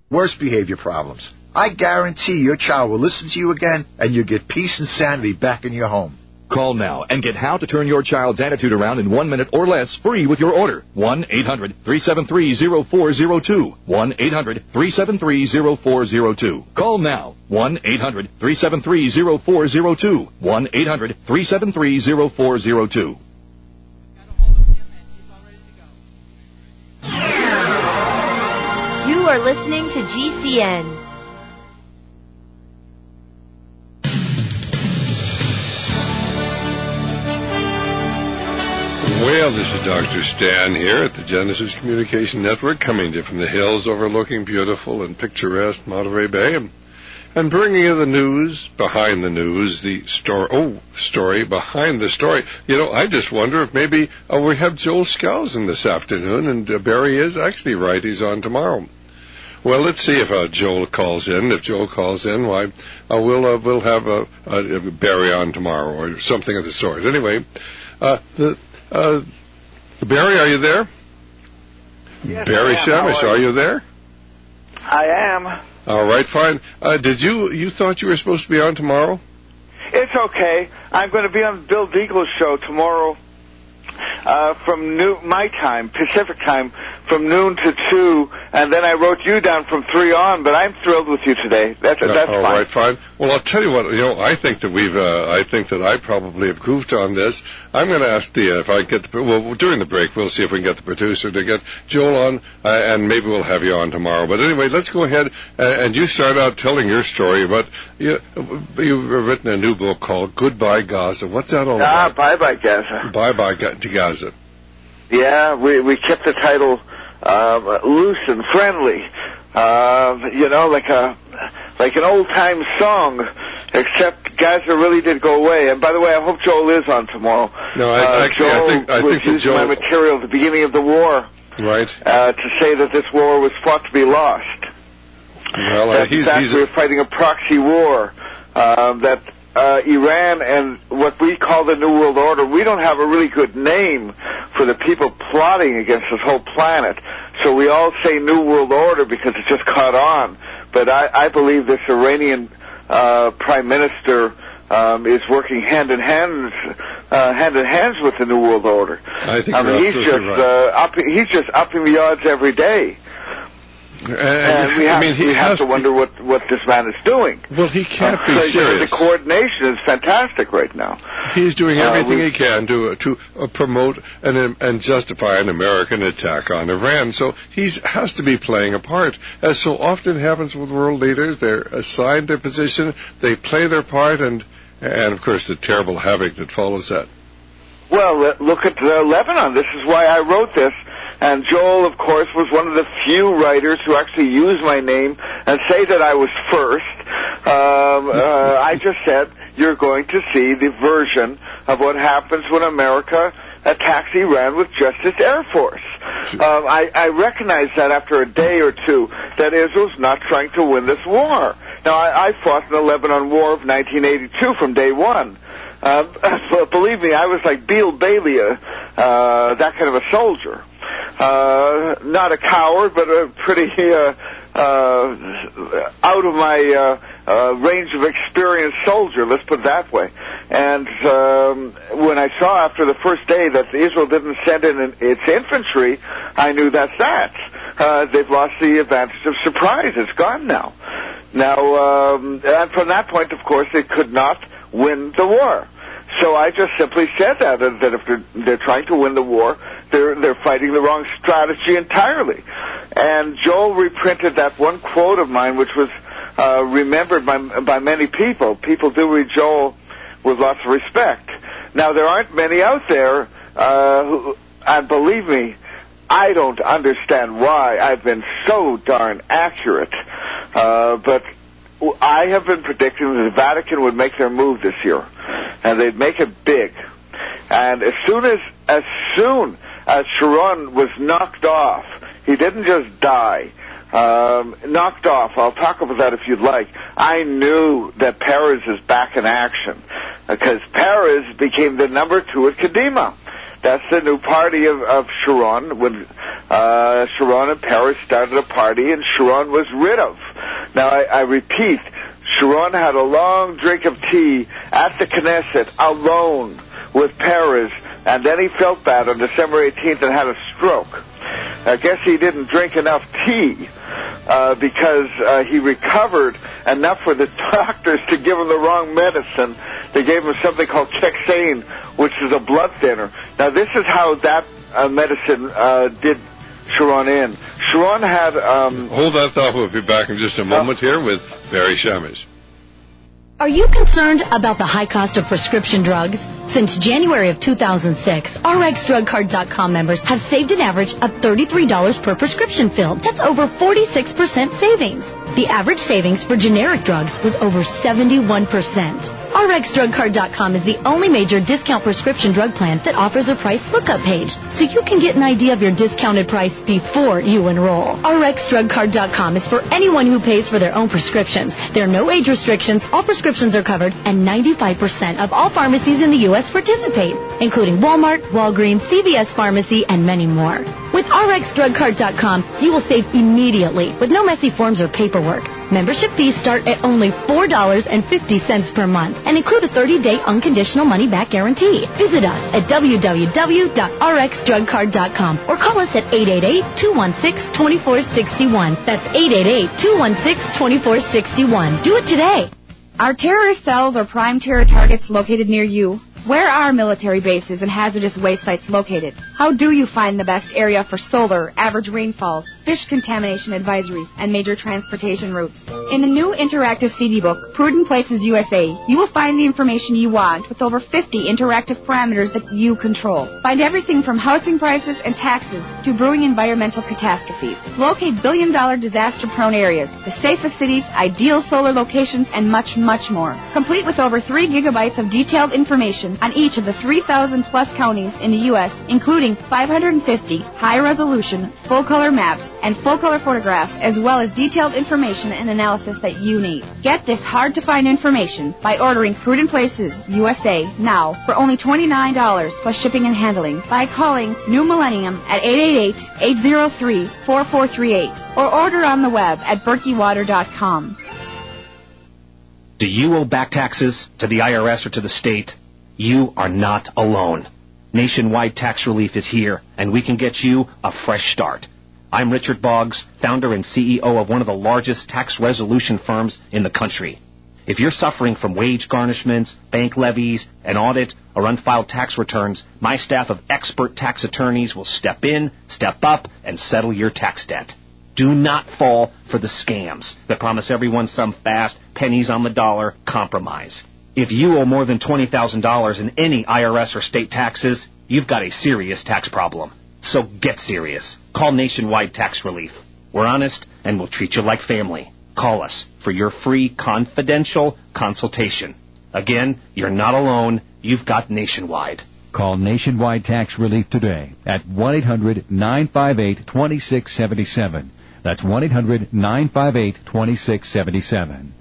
worse behavior problems. I guarantee your child will listen to you again, and you'll get peace and sanity back in your home. Call now and get how to turn your child's attitude around in 1 minute or less free with your order. 1-800-373-0402. 1-800-373-0402. Call now. 1-800-373-0402. 1-800-373-0402. You are listening to GCN. Well, this is Dr. Stan here at the Genesis Communication Network, coming to you from the hills overlooking beautiful and picturesque Monterey Bay, and bringing you the news behind the news, the story behind the story. You know, I just wonder if maybe we have Joel Skousen this afternoon, and Barry is actually right. He's on tomorrow. Well, let's see if Joel calls in. If Joel calls in, why, we'll have Barry on tomorrow or something of the sort. Anyway, Barry, are you there? Yes, Barry Shamish, are you there? I am. All right, fine. Did you thought you were supposed to be on tomorrow? It's okay. I'm going to be on Bill Deagle's show tomorrow from my time, Pacific time, from noon to 2, and then I wrote you down from 3 on, but I'm thrilled with you today. That's fine. All right, fine. Well, I'll tell you what, I think that I think that I probably have goofed on this. I'm going to ask if I get during the break, we'll see if we can get the producer to get Joel on, and maybe we'll have you on tomorrow. But anyway, let's go ahead, and you start out telling your story about, you've written a new book called Goodbye Gaza. What's that all about? Bye-bye Gaza. Bye-bye to Gaza. Yeah, we kept the title loose and friendly, like an old-time song, except Gaza really did go away. And by the way, I hope Joel is on tomorrow. No, I think my material at the beginning of the war, right, to say that this war was fought to be lost. Well, we're fighting a proxy war, that Iran and what we call the New World Order, we don't have a really good name for the people plotting against this whole planet. So we all say New World Order because it's just caught on. But I believe this Iranian Prime Minister is working hand in hands with the New World Order. I think he's just upping the odds every day. And we have to wonder what this man is doing. Well, he can't be serious. The coordination is fantastic right now. He's doing everything he can to promote and justify an American attack on Iran. So he has to be playing a part. As so often happens with world leaders, they're assigned their position, they play their part, and of course the terrible havoc that follows that. Well, look at Lebanon. This is why I wrote this. And Joel, of course, was one of the few writers who actually use my name and say that I was first. I just said, you're going to see the version of what happens when America attacks Iran with just its Air Force. I recognized that after a day or two that Israel's not trying to win this war. Now, I fought in the Lebanon War of 1982 from day one. Believe me, I was like Beale Bailey, that kind of a soldier. Not a coward, but a pretty out of my range of experience soldier, let's put it that way. And when I saw after the first day that Israel didn't send in its infantry, I knew that's that. They've lost the advantage of surprise. It's gone now. Now, and from that point, of course, they could not win the war. So I just simply said that if they're trying to win the war, they're fighting the wrong strategy entirely. And Joel reprinted that one quote of mine, which was remembered by many people. People do read Joel with lots of respect. Now, there aren't many out there who, and believe me, I don't understand why I've been so darn accurate, but I have been predicting that the Vatican would make their move this year, and they'd make it big. And as soon as Sharon was knocked off, he didn't just die, knocked off. I'll talk about that if you'd like. I knew that Peres is back in action because Peres became the number 2 at Kadima. That's the new party of Sharon, when Sharon and Peres started a party, and Sharon was rid of. Now, I repeat, Sharon had a long drink of tea at the Knesset, alone with Peres, and then he felt bad on December 18th and had a stroke. I guess he didn't drink enough tea because he recovered enough for the doctors to give him the wrong medicine. They gave him something called Chexane, which is a blood thinner. Now, this is how that medicine did Sharon in. Sharon had... Hold that thought. We'll be back in just a moment here with Barry Shamish. Are you concerned about the high cost of prescription drugs? Since January of 2006, RxDrugCard.com members have saved an average of $33 per prescription filled. That's over 46% savings. The average savings for generic drugs was over 71%. RxDrugCard.com is the only major discount prescription drug plan that offers a price lookup page, so you can get an idea of your discounted price before you enroll. RxDrugCard.com is for anyone who pays for their own prescriptions. There are no age restrictions, all prescriptions are covered, and 95% of all pharmacies in the U.S. participate, including Walmart, Walgreens, CVS Pharmacy, and many more. With RxDrugCard.com, you will save immediately with no messy forms or paperwork. Membership fees start at only $4.50 per month and include a 30-day unconditional money-back guarantee. Visit us at www.rxdrugcard.com or call us at 888-216-2461. That's 888-216-2461. Do it today. Are terrorist cells or prime terror targets located near you? Where are military bases and hazardous waste sites located? How do you find the best area for solar, average rainfalls, fish contamination advisories, and major transportation routes? In the new interactive CD book, Prudent Places USA, you will find the information you want with over 50 interactive parameters that you control. Find everything from housing prices and taxes to brewing environmental catastrophes. Locate billion-dollar disaster-prone areas, the safest cities, ideal solar locations, and much, much more. Complete with over 3 gigabytes of detailed information on each of the 3,000-plus counties in the U.S., including 550 high-resolution, full-color maps and full-color photographs, as well as detailed information and analysis that you need. Get this hard-to-find information by ordering Prudent Places USA now for only $29 plus shipping and handling by calling New Millennium at 888-803-4438 or order on the web at berkeywater.com. Do you owe back taxes to the IRS or to the state? You are not alone. Nationwide Tax Relief is here, and we can get you a fresh start. I'm Richard Boggs, founder and CEO of one of the largest tax resolution firms in the country. If you're suffering from wage garnishments, bank levies, an audit, or unfiled tax returns, my staff of expert tax attorneys will step in, step up, and settle your tax debt. Do not fall for the scams that promise everyone some fast, pennies on the dollar compromise. If you owe more than $20,000 in any IRS or state taxes, you've got a serious tax problem. So get serious. Call Nationwide Tax Relief. We're honest and we'll treat you like family. Call us for your free confidential consultation. Again, you're not alone. You've got Nationwide. Call Nationwide Tax Relief today at 1-800-958-2677. That's 1-800-958-2677.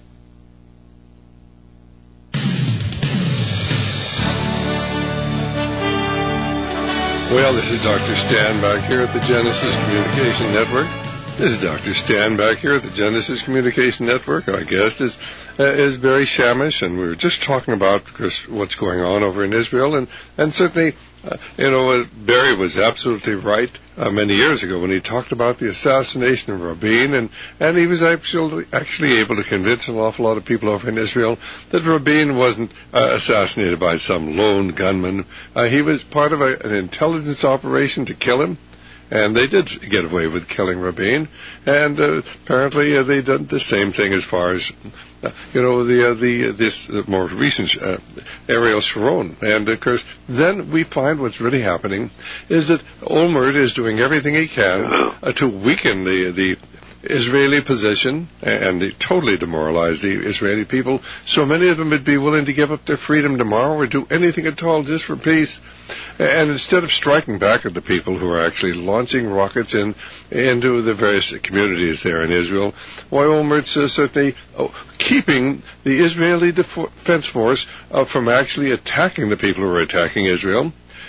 Well, this is Dr. Stan back here at the Genesis Communication Network. This is Dr. Stan back here at the Genesis Communication Network. Our guest is Barry Shamish, and we were just talking about what's going on over in Israel. And certainly, Barry was absolutely right many years ago when he talked about the assassination of Rabin, and he was actually able to convince an awful lot of people over in Israel that Rabin wasn't assassinated by some lone gunman. He was part of an intelligence operation to kill him. And they did get away with killing Rabin, and apparently they did the same thing as far as this more recent Ariel Sharon. And of course, then we find what's really happening is that Olmert is doing everything he can to weaken the Israeli position and totally demoralize the Israeli people. So many of them would be willing to give up their freedom tomorrow or do anything at all just for peace. And instead of striking back at the people who are actually launching rockets into the various communities there in Israel, why Olmert's certainly keeping the Israeli Defense Force from actually attacking the people who are attacking Israel.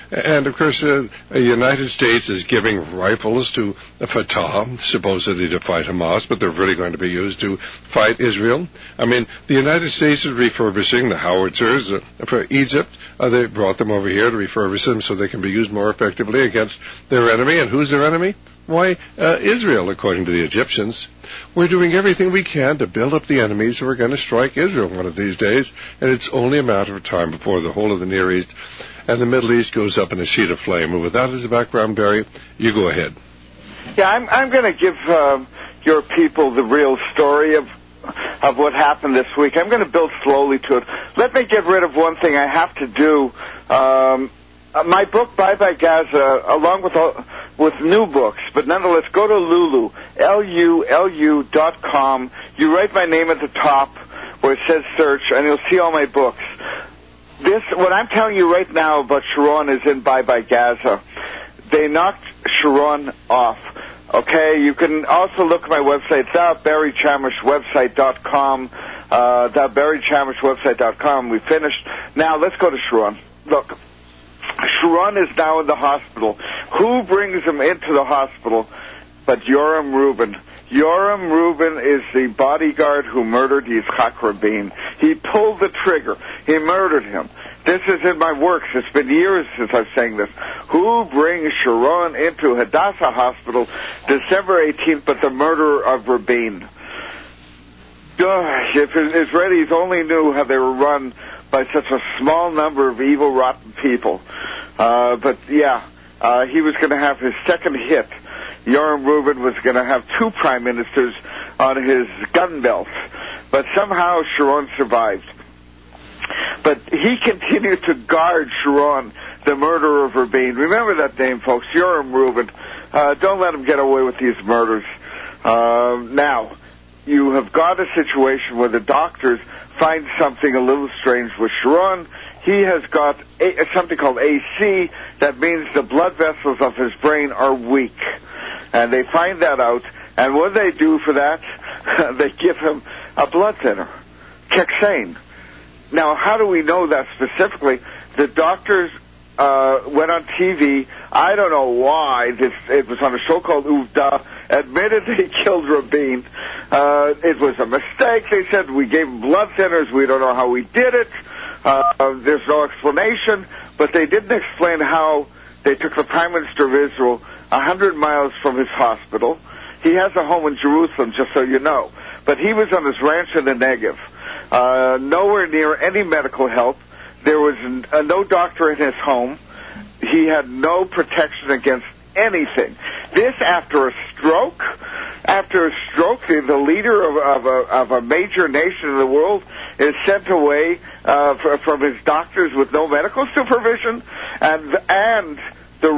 And, of course, the United States is giving rifles to Fatah, supposedly to fight Hamas, but they're really going to be used to fight Israel. I mean, the United States is refurbishing the howitzers for Egypt. They brought them over here to refurbish them so they can be used more effectively against their enemy. And who's their enemy? Why, Israel, according to the Egyptians. We're doing everything we can to build up the enemies who are going to strike Israel one of these days, and it's only a matter of time before the whole of the Near East and the Middle East goes up in a sheet of flame. And with that as a background, Barry, you go ahead. Yeah, I'm going to give your people the real story of what happened this week. I'm going to build slowly to it. Let me get rid of one thing I have to do. My book, Bye Bye Gaza, along with new books, but nonetheless, go to Lulu, LULU.com. You write my name at the top where it says search, and you'll see all my books. What I'm telling you right now about Sharon is in Bye Bye Gaza. They knocked Sharon off. Okay, you can also look at my website, barrychamishwebsite.com, barrychamishwebsite.com. We finished. Now, let's go to Sharon. Look. Sharon is now in the hospital. Who brings him into the hospital but Yoram Rubin? Yoram Rubin is the bodyguard who murdered Yitzhak Rabin. He pulled the trigger. He murdered him. This is in my works. It's been years since I've saying this. Who brings Sharon into Hadassah Hospital December 18th but the murderer of Rabin? If Israelis only knew how they were run by such a small number of evil, rotten people. He was going to have his second hit. Yoram Rubin was going to have two prime ministers on his gun belt. But somehow Sharon survived. But he continued to guard Sharon, the murderer of Rabin. Remember that name, folks, Yoram Rubin. Don't let him get away with these murders. Now, you have got a situation where the doctors find something a little strange with Sharon. He has got something called AC. That means the blood vessels of his brain are weak. And they find that out. And what they do for that, they give him a blood thinner, Kexane. Now, how do we know that specifically? The doctors went on TV. I don't know why. It was on a show called Uvda. Admitted they killed Rabin. It was a mistake. They said we gave him blood thinners. We don't know how we did it. There's no explanation. But they didn't explain how they took the Prime Minister of Israel 100 miles from his hospital. He has a home in Jerusalem, just so you know. But he was on his ranch in the Negev. Nowhere near any medical help. There was no doctor in his home. He had no protection against anything. This after a stroke. After a stroke, the leader of a major nation in the world is sent away from his doctors with no medical supervision and the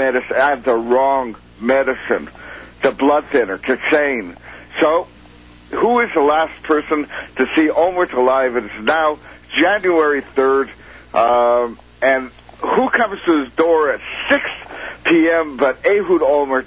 wrong medicine, the blood thinner, Kexane. So, who is the last person to see Olmert alive? It is now January 3rd, and who comes to his door at 6 p.m. but Ehud Olmert?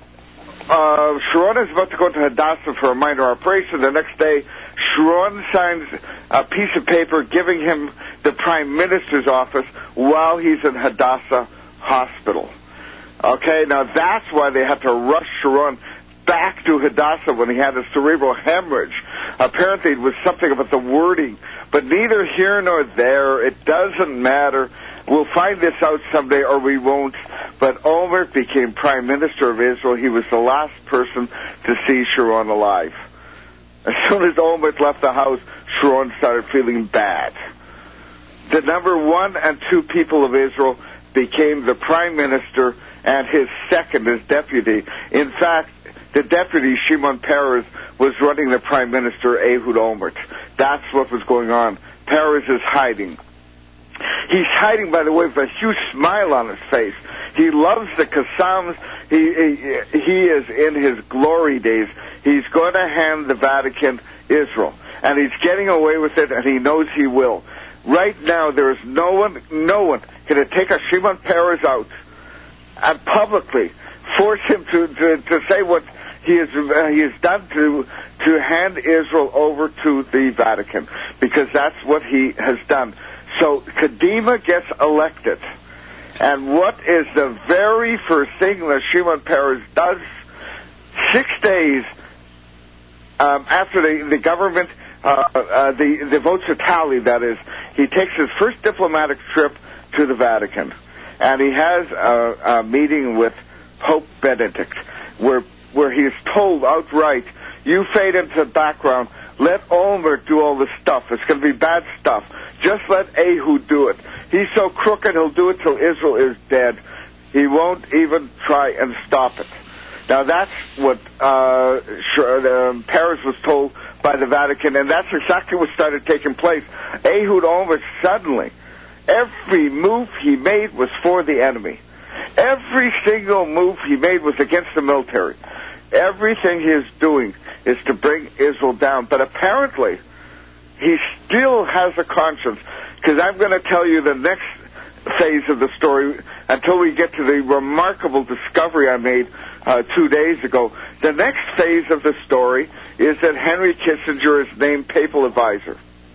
Sharon is about to go to Hadassah for a minor operation. The next day, Sharon signs a piece of paper giving him the Prime Minister's office while he's in Hadassah Hospital. Okay, now that's why they had to rush Sharon back to Hadassah when he had a cerebral hemorrhage. Apparently it was something about the wording, but neither here nor there. It doesn't matter. We'll find this out someday or we won't. But Olmert became Prime Minister of Israel. He was the last person to see Sharon alive. As soon as Olmert left the house, Sharon started feeling bad. The number 1 and 2 people of Israel became the Prime Minister and his second, his deputy. In fact, the deputy, Shimon Peres, was running the Prime Minister, Ehud Olmert. That's what was going on. Peres is hiding. He's hiding, by the way, with a huge smile on his face. He loves the Qassams. He is in his glory days. He's going to hand the Vatican Israel. And he's getting away with it, and he knows he will. Right now, there is no one going to take a Shimon Peres out and publicly force him to say what he has done to hand Israel over to the Vatican, because that's what he has done. So Kadima gets elected. And what is the very first thing that Shimon Peres does 6 days after the government, the votes are tallied, that is, he takes his first diplomatic trip to the Vatican, and he has a meeting with Pope Benedict, where he is told outright, you fade into the background, let Olmert do all the stuff. It's going to be bad stuff. Just let Ehud do it. He's so crooked, he'll do it till Israel is dead. He won't even try and stop it. Now, that's what Peres was told by the Vatican, and that's exactly what started taking place. Ehud Olmert suddenly, every move he made was for the enemy. Every single move he made was against the military. Everything he is doing is to bring Israel down. But apparently, he still has a conscience, because I'm going to tell you the next phase of the story until we get to the remarkable discovery I made 2 days ago. The next phase of the story is that Henry Kissinger is named papal advisor.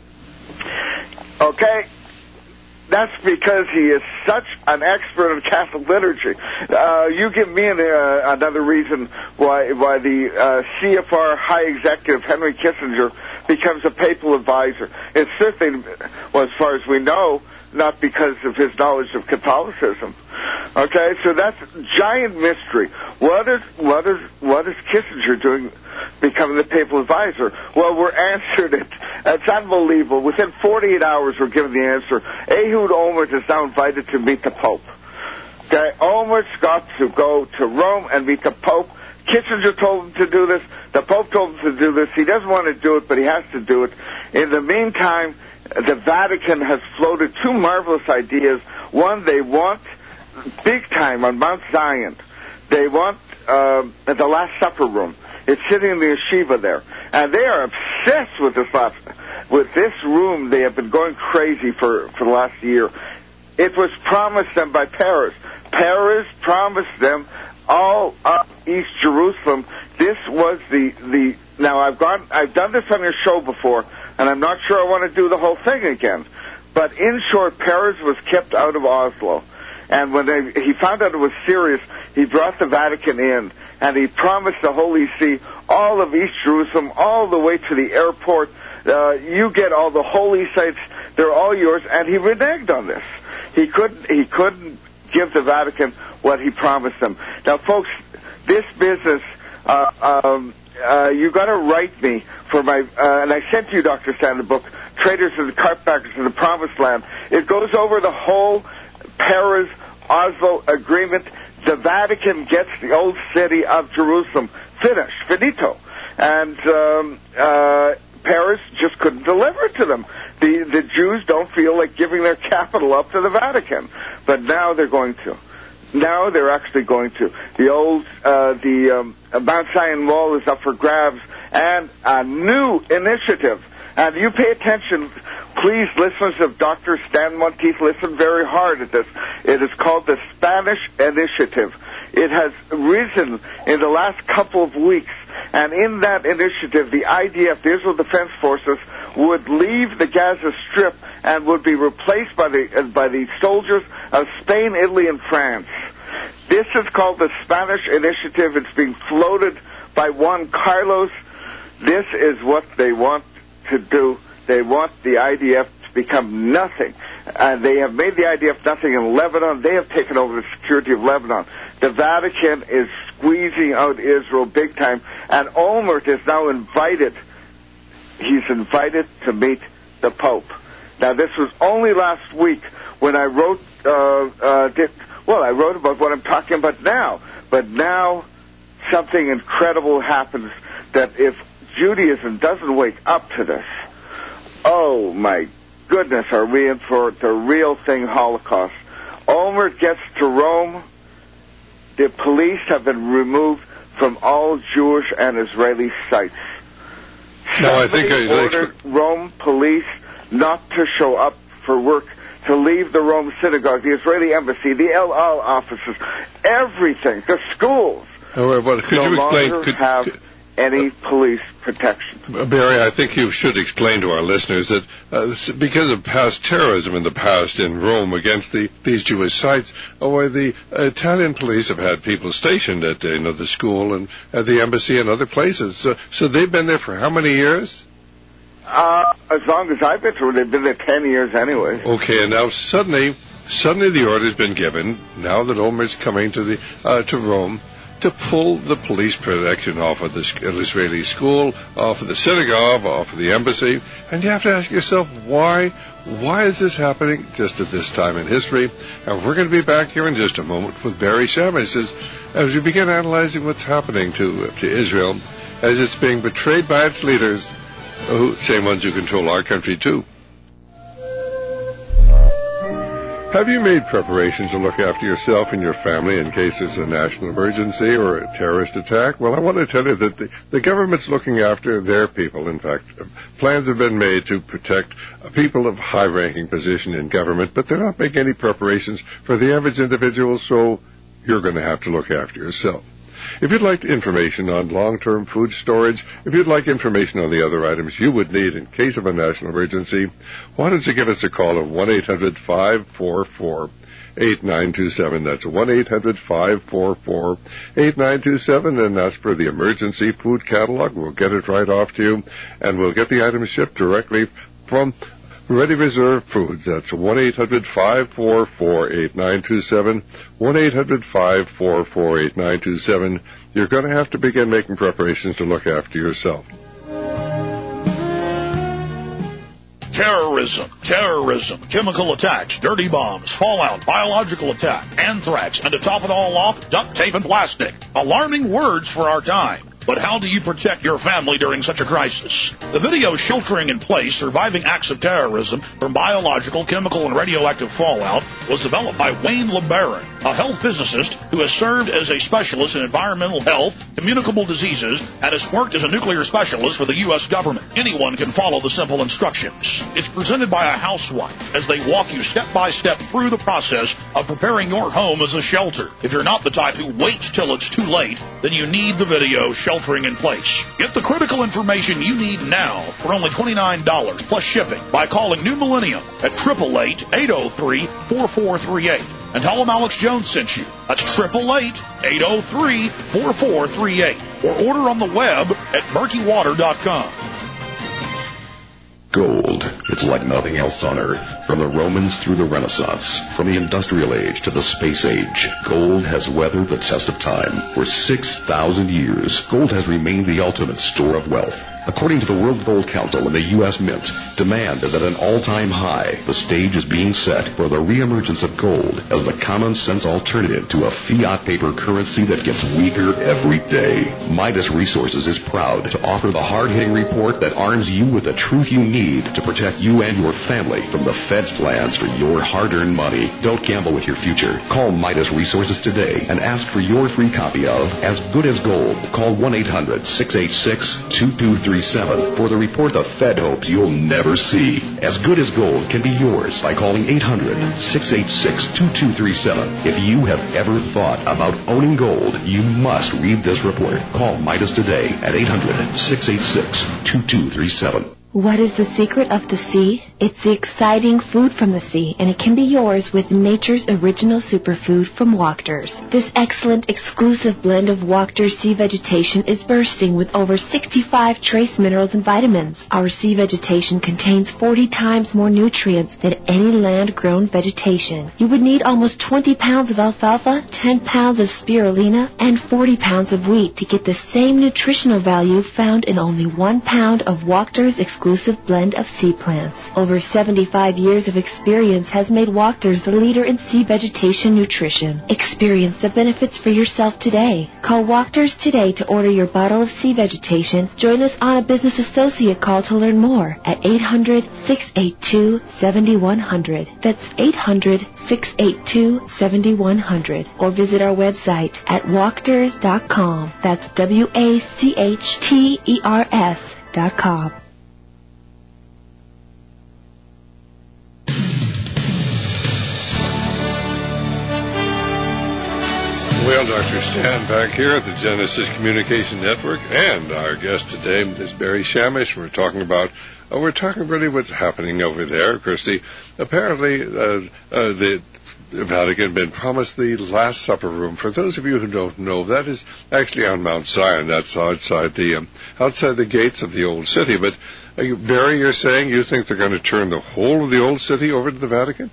Okay? That's because he is such an expert in Catholic liturgy. You give me another reason why the CFR high executive Henry Kissinger becomes a papal advisor. It's certainly, well, as far as we know, not because of his knowledge of Catholicism. Okay, so that's giant mystery. What is Kissinger doing, becoming the papal advisor? Well, we're answered it. It's unbelievable. Within 48 hours, we're given the answer. Ehud Olmert is now invited to meet the Pope. Okay, Olmert's got to go to Rome and meet the Pope. Kissinger told him to do this. The Pope told him to do this. He doesn't want to do it, but he has to do it. In the meantime, the Vatican has floated two marvelous ideas. One, they want, big time on Mount Zion, they want the Last Supper room. It's sitting in the yeshiva there. And they are obsessed with this room. They have been going crazy for the last year. It was promised them by Peres. Peres promised them all up East Jerusalem. This was the now I've done this on your show before, and I'm not sure I want to do the whole thing again. But in short, Peres was kept out of Oslo. And when he found out it was serious, he brought the Vatican in, and he promised the Holy See all of East Jerusalem, all the way to the airport. You get all the holy sites; they're all yours. And he reneged on this. He couldn't give the Vatican what he promised them. Now, folks, this business, you got to write me for my, and I sent you, Dr. Stan, the book, Traitors and the Cartbackers to the Promised Land. It goes over the whole Peres-Oslo agreement. The Vatican gets the old city of Jerusalem finished, finito. And Peres just couldn't deliver it to them. The Jews don't feel like giving their capital up to the Vatican. But now they're going to. Now they're actually going to. The old, Mount Zion Wall is up for grabs, and a new initiative. And you pay attention, please, listeners of Dr. Stan Monteith, listen very hard at this. It is called the Spanish Initiative. It has risen in the last couple of weeks. And in that initiative, the IDF, the Israel Defense Forces, would leave the Gaza Strip and would be replaced by the soldiers of Spain, Italy, and France. This is called the Spanish Initiative. It's being floated by Juan Carlos. This is what they want to do. They want the IDF to become nothing. They have made the IDF nothing in Lebanon. They have taken over the security of Lebanon. The Vatican is squeezing out Israel big time, and Olmert is now invited. He's invited to meet the Pope. Now, this was only last week when I wrote, I wrote about what I'm talking about now. But now something incredible happens that if Judaism doesn't wake up to this, oh my goodness, are we in for the real thing, Holocaust? Olmert gets to Rome. The police have been removed from all Jewish and Israeli sites. No, I think I ordered Rome police not to show up for work, to leave the Rome synagogue, the Israeli embassy, the El Al offices, everything, the schools. Could you explain? Have any police protection. Barry, I think you should explain to our listeners that because of past terrorism in the past in Rome against these Jewish sites, the Italian police have had people stationed at the school and at the embassy and other places. So they've been there for how many years? As long as I've been through, they've been there 10 years anyway. Okay, and now suddenly the order's been given, now that Omer's coming to Rome, to pull the police protection off of the Israeli school, off of the synagogue, off of the embassy. And you have to ask yourself, why is this happening just at this time in history? And we're going to be back here in just a moment with Barry Shamus as we begin analyzing what's happening to Israel as it's being betrayed by its leaders, same ones who control our country too. Have you made preparations to look after yourself and your family in case there's a national emergency or a terrorist attack? Well, I want to tell you that the government's looking after their people. In fact, plans have been made to protect people of high-ranking position in government, but they're not making any preparations for the average individual, so you're going to have to look after yourself. If you'd like information on long-term food storage, if you'd like information on the other items you would need in case of a national emergency, why don't you give us a call at 1-800-544-8927. That's 1-800-544-8927, and ask for the emergency food catalog. We'll get it right off to you, and we'll get the items shipped directly from Ready Reserve Foods. That's 1-800-544-8927, 1-800-544-8927. You're going to have to begin making preparations to look after yourself. Terrorism, chemical attacks, dirty bombs, fallout, biological attack, anthrax, and to top it all off, duct tape and plastic. Alarming words for our time. But how do you protect your family during such a crisis? The video Sheltering in Place, Surviving Acts of Terrorism from Biological, Chemical, and Radioactive Fallout was developed by Wayne LeBaron, a health physicist who has served as a specialist in environmental health, communicable diseases, and has worked as a nuclear specialist for the U.S. government. Anyone can follow the simple instructions. It's presented by a housewife as they walk you step by step through the process of preparing your home as a shelter. If you're not the type who waits till it's too late, then you need the video Sheltering in Place. Get the critical information you need now for only $29 plus shipping by calling New Millennium at 888-803-4438. And tell them Alex Jones sent you. That's 888-803-4438. Or order on the web at murkywater.com. Gold. It's like nothing else on Earth. From the Romans through the Renaissance, from the Industrial Age to the Space Age, gold has weathered the test of time. For 6,000 years, gold has remained the ultimate store of wealth. According to the World Gold Council and the U.S. Mint, demand is at an all-time high. The stage is being set for the reemergence of gold as the common-sense alternative to a fiat paper currency that gets weaker every day. Midas Resources is proud to offer the hard-hitting report that arms you with the truth you need to protect you and your family from the Fed's plans for your hard-earned money. Don't gamble with your future. Call Midas Resources today and ask for your free copy of As Good as Gold. Call 1-800-686-2237 for the report the Fed hopes you'll never see. As Good as Gold can be yours by calling 800-686-2237. If you have ever thought about owning gold, you must read this report. Call Midas today at 800-686-2237. What is the secret of the sea? It's the exciting food from the sea, and it can be yours with nature's original superfood from Wachters. This excellent, exclusive blend of Wachters sea vegetation is bursting with over 65 trace minerals and vitamins. Our sea vegetation contains 40 times more nutrients than any land-grown vegetation. You would need almost 20 pounds of alfalfa, 10 pounds of spirulina, and 40 pounds of wheat to get the same nutritional value found in only 1 pound of Wachters exclusive blend of sea plants. Over 75 years of experience has made Wachters the leader in sea vegetation nutrition. Experience the benefits for yourself today. Call Wachters today to order your bottle of sea vegetation. Join us on a business associate call to learn more at 800-682-7100. That's 800-682-7100. Or visit our website at wachters.com. That's WACHTERS.com. Well, Dr. Stan back here at the Genesis Communication Network, and our guest today is Barry Shamish. We're talking really what's happening over there, Christy. Apparently, the Vatican had been promised the Last Supper room. For those of you who don't know, that is actually on Mount Zion. That's outside the gates of the old city. But Barry, you're saying you think they're going to turn the whole of the old city over to the Vatican?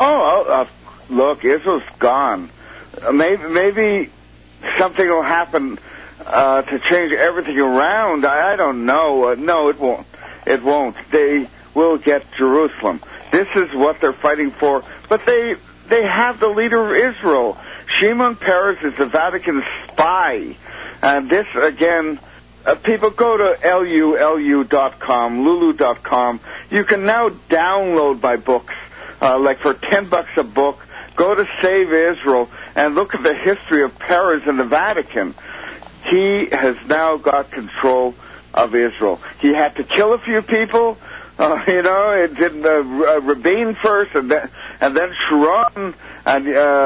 Look, Israel's gone. Maybe something will happen to change everything around. I don't know. No, it won't. It won't. They will get Jerusalem. This is what they're fighting for. But they have the leader of Israel. Shimon Peres is the Vatican spy. And this, again, people go to lulu.com, lulu.com. You can now download my books, like for $10 a book. Go to Save Israel and look at the history of Peres in the Vatican. He has now got control of Israel. He had to kill a few people. It did Rabin first, and then Sharon. And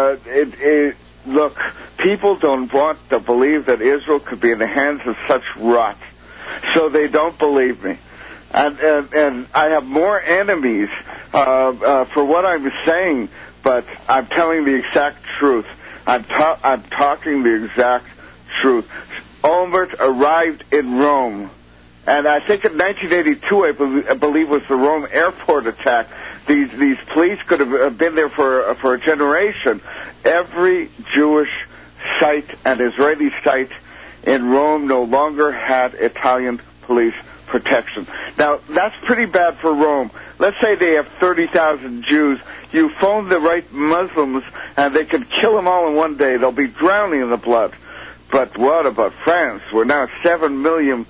look, people don't want to believe that Israel could be in the hands of such rot, so they don't believe me. And I have more enemies for what I'm saying. But I'm telling the exact truth. I'm talking the exact truth. Olmert arrived in Rome, and I think in 1982, I believe was the Rome airport attack. These police could have been there for a generation. Every Jewish site and Israeli site in Rome no longer had Italian police protection. Now, that's pretty bad for Rome. Let's say they have 30,000 Jews. You phone the right Muslims, and they can kill them all in one day. They'll be drowning in the blood. But what about France, where now 7 million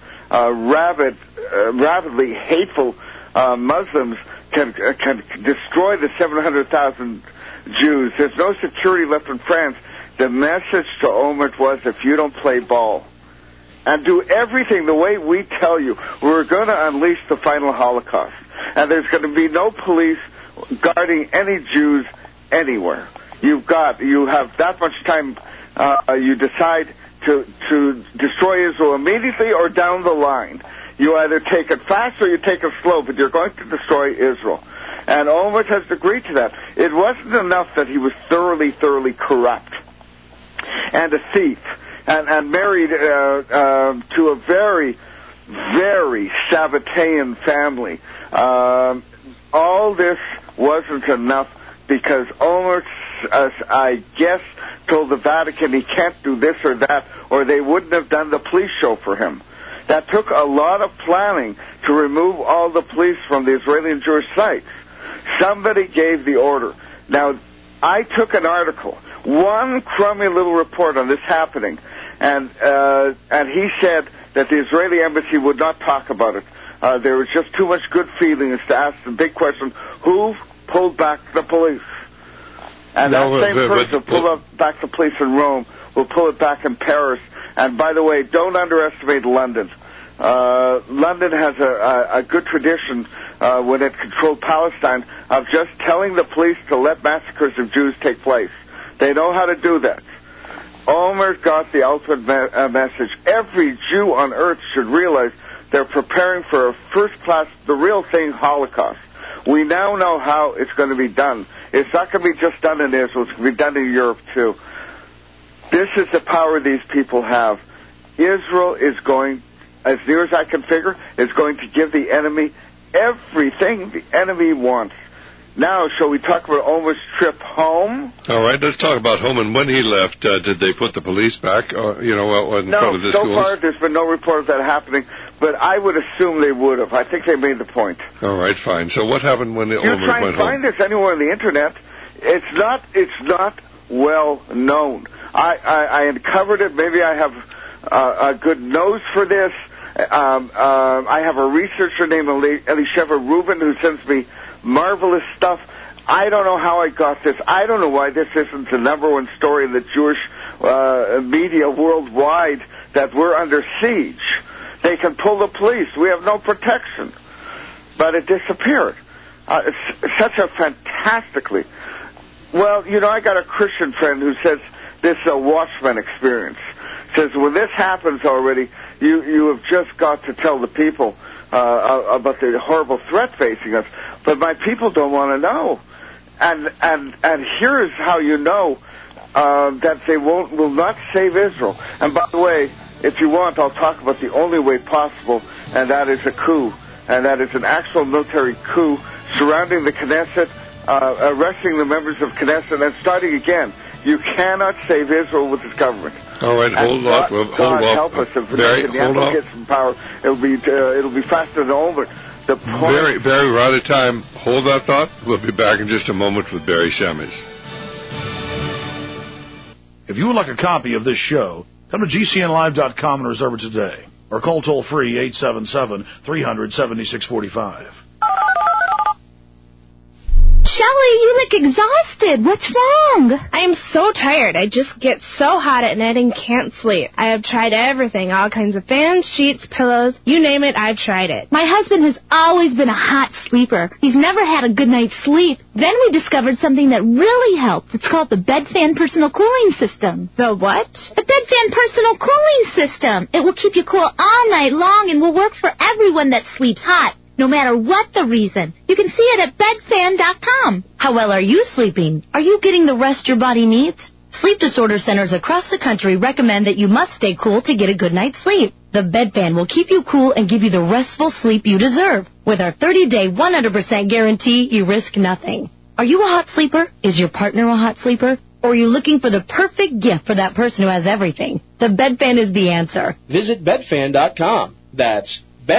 rabidly hateful Muslims can destroy the 700,000 Jews? There's no security left in France. The message to Olmert was, if you don't play ball and do everything the way we tell you, we're going to unleash the final Holocaust. And there's going to be no police guarding any Jews anywhere. You have that much time. You decide to destroy Israel immediately or down the line. You either take it fast or you take it slow, but you're going to destroy Israel. And Olmert has agreed to that. It wasn't enough that he was thoroughly corrupt and a thief and married to a very, very Sabbatean family. All this wasn't enough because Olmert, I guess, told the Vatican he can't do this or that, or they wouldn't have done the police show for him. That took a lot of planning to remove all the police from the Israeli and Jewish sites. Somebody gave the order. Now, I took an article, one crummy little report on this happening, and he said that the Israeli embassy would not talk about it. There was just too much good feelings to ask the big question, who pulled back the police? And that same person who pulled back the police in Rome will pull it back in Paris. And by the way, don't underestimate London. London has a good tradition when it controlled Palestine of just telling the police to let massacres of Jews take place. They know how to do that. Olmert got the ultimate message. Every Jew on earth should realize they're preparing for a first-class, the real thing, Holocaust. We now know how it's going to be done. It's not going to be just done in Israel. It's going to be done in Europe, too. This is the power these people have. Israel is going, as near as I can figure, is going to give the enemy everything the enemy wants. Now, shall we talk about Olmert's trip home? All right, let's talk about home. And when he left, did they put the police back, in front of the schools? No, so far there's been no report of that happening, but I would assume they would have. I think they made the point. All right, fine. So what happened when Olmert went home? You try and find this anywhere on the Internet. It's not well known. I uncovered it. Maybe I have a good nose for this. I have a researcher named Elisheva Rubin who sends me marvelous stuff. I don't know how I got this. I don't know why this isn't the number one story in the Jewish media worldwide, that we're under siege. They can pull the police. We have no protection. But it disappeared. It's such a fantastically... Well, I got a Christian friend who says This is a Watchman experience. Says when this happens already, you have just got to tell the people about the horrible threat facing us. But my people don't want to know. And here's how you know that they will not save Israel. And by the way, if you want, I'll talk about the only way possible, and that is a coup. And that is an actual military coup surrounding the Knesset, arresting the members of Knesset, and starting again. You cannot save Israel with this government. All right, hold on. God help us if Netanyahu gets some power. It'll be faster than over. Barry, we're out of time. Hold that thought. We'll be back in just a moment with Barry Shamish. If you would like a copy of this show, come to GCNlive.com and reserve it today. Or call toll-free 877-300-7645. Shelley, you look exhausted. What's wrong? I am so tired. I just get so hot at night and can't sleep. I have tried everything, all kinds of fans, sheets, pillows, you name it, I've tried it. My husband has always been a hot sleeper. He's never had a good night's sleep. Then we discovered something that really helps. It's called the BedFan Personal Cooling System. The what? The BedFan Personal Cooling System. It will keep you cool all night long and will work for everyone that sleeps hot, no matter what the reason. You can see it at bedfan.com. How well are you sleeping? Are you getting the rest your body needs? Sleep disorder centers across the country recommend that you must stay cool to get a good night's sleep. The Bedfan will keep you cool and give you the restful sleep you deserve. With our 30-day, 100% guarantee, you risk nothing. Are you a hot sleeper? Is your partner a hot sleeper? Or are you looking for the perfect gift for that person who has everything? The Bedfan is the answer. Visit bedfan.com. That's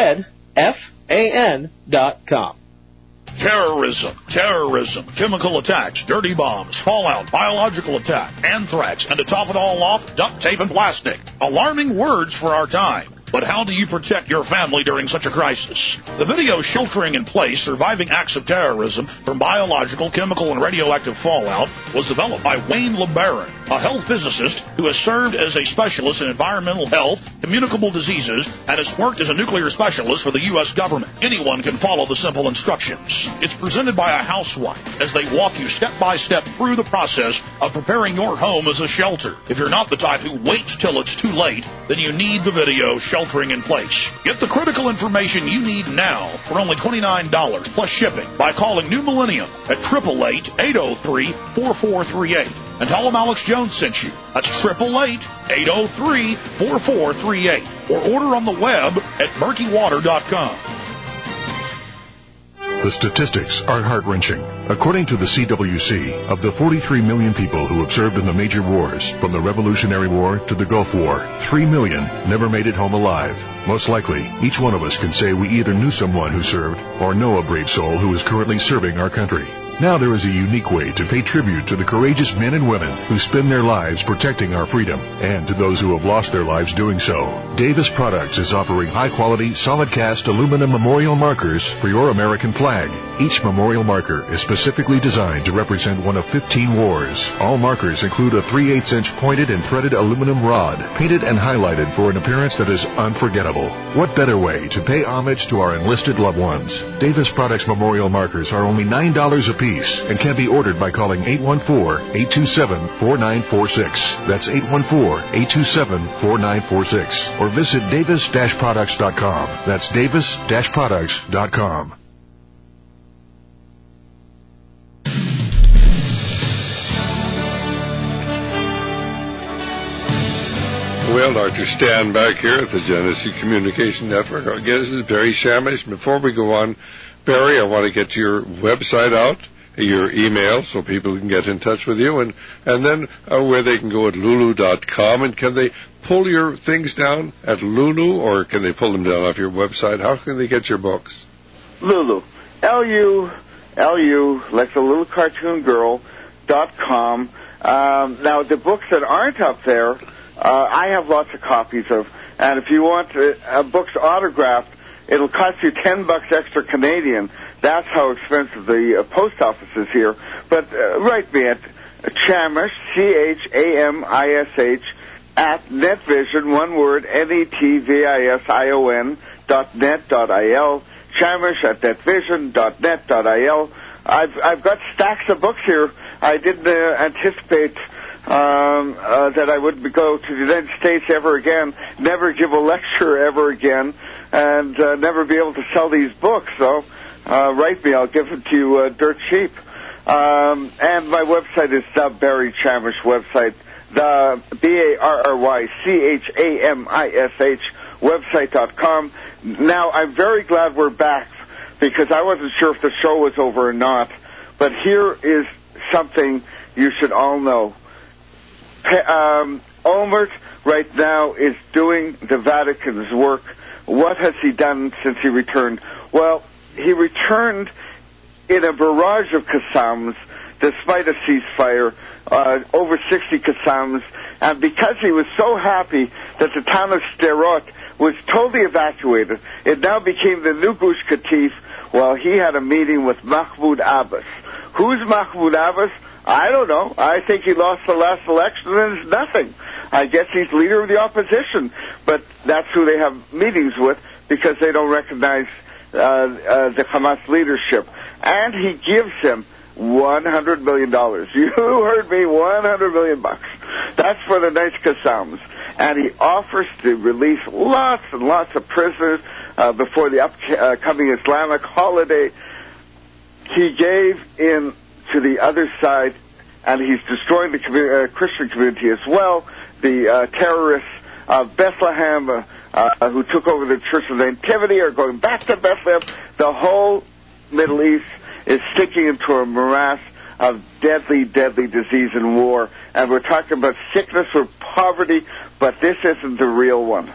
bedfan.com. Terrorism, chemical attacks, dirty bombs, fallout, biological attack, anthrax, and to top it all off, duct tape and plastic. Alarming words for our time. But how do you protect your family during such a crisis? The video Sheltering in Place, Surviving Acts of Terrorism from Biological, Chemical, and Radioactive Fallout was developed by Wayne LeBaron, a health physicist who has served as a specialist in environmental health, communicable diseases, and has worked as a nuclear specialist for the U.S. government. Anyone can follow the simple instructions. It's presented by a housewife as they walk you step by step through the process of preparing your home as a shelter. If you're not the type who waits till it's too late, then you need the video Sheltering in Place. Get the critical information you need now for only $29 plus shipping by calling New Millennium at 888-803-4438. And tell them Alex Jones sent you. That's 888-803-4438. Or order on the web at murkywater.com. The statistics are heart-wrenching. According to the CWC, of the 43 million people who have served in the major wars, from the Revolutionary War to the Gulf War, 3 million never made it home alive. Most likely, each one of us can say we either knew someone who served or know a brave soul who is currently serving our country. Now there is a unique way to pay tribute to the courageous men and women who spend their lives protecting our freedom, and to those who have lost their lives doing so. Davis Products is offering high-quality, solid-cast aluminum memorial markers for your American flag. Each memorial marker is specifically designed to represent one of 15 wars. All markers include a 3/8-inch pointed and threaded aluminum rod, painted and highlighted for an appearance that is unforgettable. What better way to pay homage to our enlisted loved ones? Davis Products memorial markers are only $9 a piece and can be ordered by calling 814-827-4946. That's 814-827-4946. Or visit davis-products.com. That's davis-products.com. Well, Dr. Stan back here at the Genesee Communication Network. Our guest is Barry Shamish. Before we go on, Barry, I want to get your website out, your email, so people can get in touch with you, and then where they can go at lulu.com. And can they pull your things down at Lulu, or can they pull them down off your website? How can they get your books? Lulu. L-U, like the little cartoon girl.com. Now, the books that aren't up there, I have lots of copies of, and if you want books autographed, it'll cost you $10 extra Canadian. That's how expensive the post office is here. But write me at Chamish, CHAMISH, at netvision, one word, netvision.net.il, Chamish at netvision.net.il. I've got stacks of books here. I didn't anticipate that I wouldn't go to the United States ever again, never give a lecture ever again, and never be able to sell these books. So write me. I'll give it to you dirt cheap. And my website is the Barry Chamish website, the BARRYCHAMISH website.com. Now, I'm very glad we're back because I wasn't sure if the show was over or not. But here is something you should all know. Olmert right now is doing the Vatican's work. What has he done since he returned? Well, he returned in a barrage of Qassams, despite a ceasefire, over 60 Qassams, and because he was so happy that the town of Sderot was totally evacuated, it now became the new Gush Katif. Well, he had a meeting with Mahmoud Abbas. Who's Mahmoud Abbas? I don't know. I think he lost the last election and it's nothing. I guess he's leader of the opposition, but that's who they have meetings with because they don't recognize the Hamas leadership. And he gives him $100 million. You heard me, $100 million. That's for the nice Qassams. And he offers to release lots and lots of prisoners before the upcoming Islamic holiday. He gave in to the other side, and he's destroying the Christian community as well. The terrorists of Bethlehem who took over the Church of the Nativity are going back to Bethlehem. The whole Middle East is sinking into a morass of deadly, deadly disease and war. And we're talking about sickness or poverty, but this isn't the real one.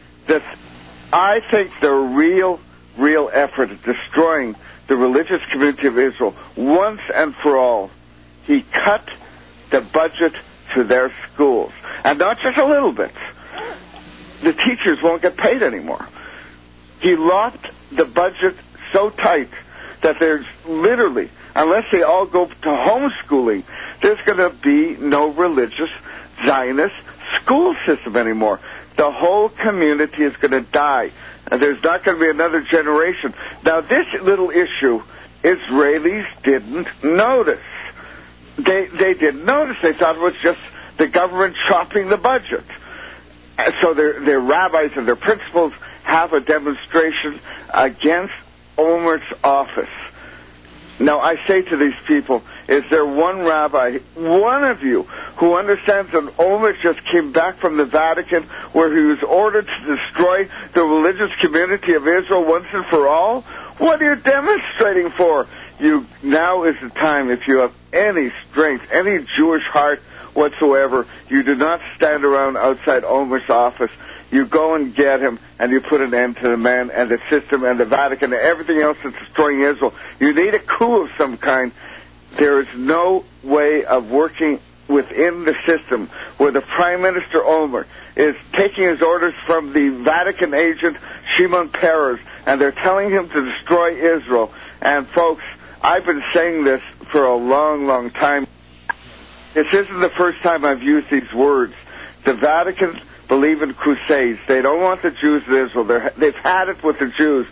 I think the real effort at destroying the religious community of Israel once and for all, he cut the budget to their schools. And not just a little bit. The teachers won't get paid anymore. He locked the budget so tight that there's literally, unless they all go to homeschooling, there's going to be no religious Zionist school system anymore. The whole community is going to die. And there's not going to be another generation. Now, this little issue, Israelis didn't notice. They didn't notice. They thought it was just the government chopping the budget. So their rabbis and their principals have a demonstration against Olmert's office. Now, I say to these people, is there one rabbi, one of you, who understands that Olmert just came back from the Vatican where he was ordered to destroy the religious community of Israel once and for all? What are you demonstrating for? Now is the time, if you have any strength, any Jewish heart whatsoever, you do not stand around outside Olmert's office. You go and get him, and you put an end to the man and the system and the Vatican and everything else that's destroying Israel. You need a coup of some kind. There is no way of working within the system where the Prime Minister Olmert is taking his orders from the Vatican agent Shimon Peres, and they're telling him to destroy Israel. And folks, I've been saying this for a long, long time. This isn't the first time I've used these words. The Vatican believe in crusades. They don't want the Jews in Israel. They've had it with the Jews.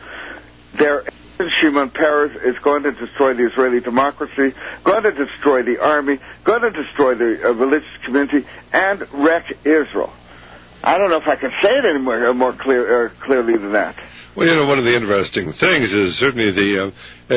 Shimon Peres is going to destroy the Israeli democracy, going to destroy the army, going to destroy the religious community, and wreck Israel. I don't know if I can say it any more clearly than that. Well, one of the interesting things is certainly the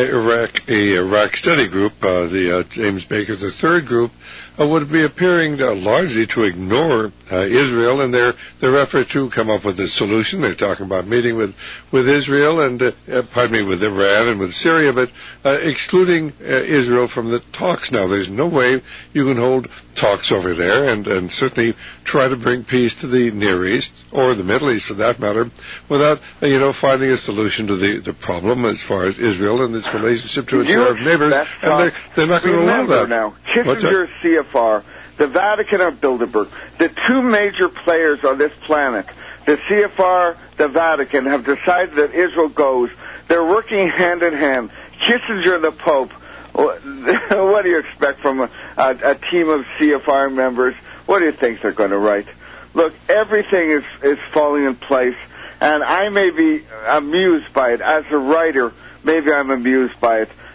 Iraq Study Group, the James Baker III group, would be appearing largely to ignore Israel and their effort to come up with a solution. They're talking about meeting with Israel and, with Iran and with Syria, but excluding Israel from the talks now. There's no way you can hold talks over there and certainly try to bring peace to the Near East, or the Middle East for that matter, without, finding a solution to the problem as far as Israel and its relationship to its Arab neighbors. And they're not going to allow that. Now, Kissinger, CFR, the Vatican, or Bilderberg, the two major players on this planet, the CFR, the Vatican, have decided that Israel goes. They're working hand in hand. Kissinger and the Pope. What do you expect from a team of CFR members? What do you think they're going to write? Look, everything is falling in place, and I may be amused by it. As a writer, maybe I'm amused by it,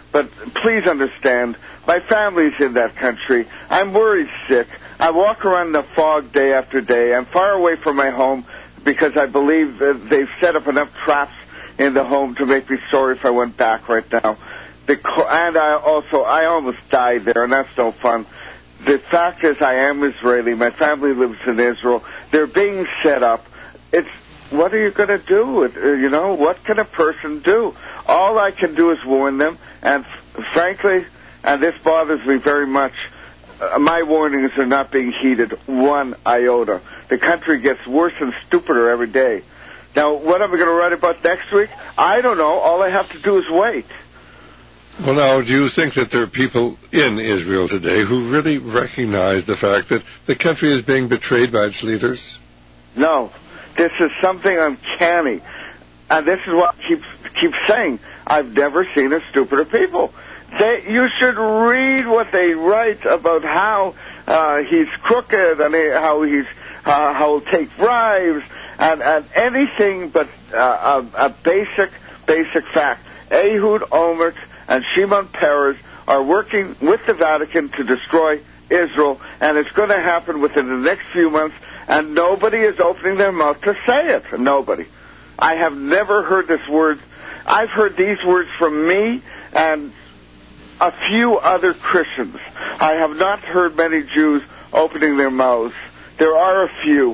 But please understand, my family's in that country. I'm worried sick. I walk around in the fog day after day. I'm far away from my home because I believe that they've set up enough traps in the home to make me sorry if I went back right now. And I almost died there, and that's no fun. The fact is, I am Israeli. My family lives in Israel. They're being set up. What are you going to do? What can a person do? All I can do is warn them, and frankly, and this bothers me very much, my warnings are not being heeded one iota. The country gets worse and stupider every day. Now, what am I going to write about next week? I don't know. All I have to do is wait. Well, now, do you think that there are people in Israel today who really recognize the fact that the country is being betrayed by its leaders? No. This is something uncanny. And this is what I keep saying. I've never seen a stupider people. You should read what they write about how he's crooked and how he'll take bribes and anything but a basic fact. Ehud Olmert and Shimon Peres are working with the Vatican to destroy Israel, and it's going to happen within the next few months, and nobody is opening their mouth to say it. Nobody. I have never heard this word. I've heard these words from me and a few other Christians. I have not heard many Jews opening their mouths. There are a few.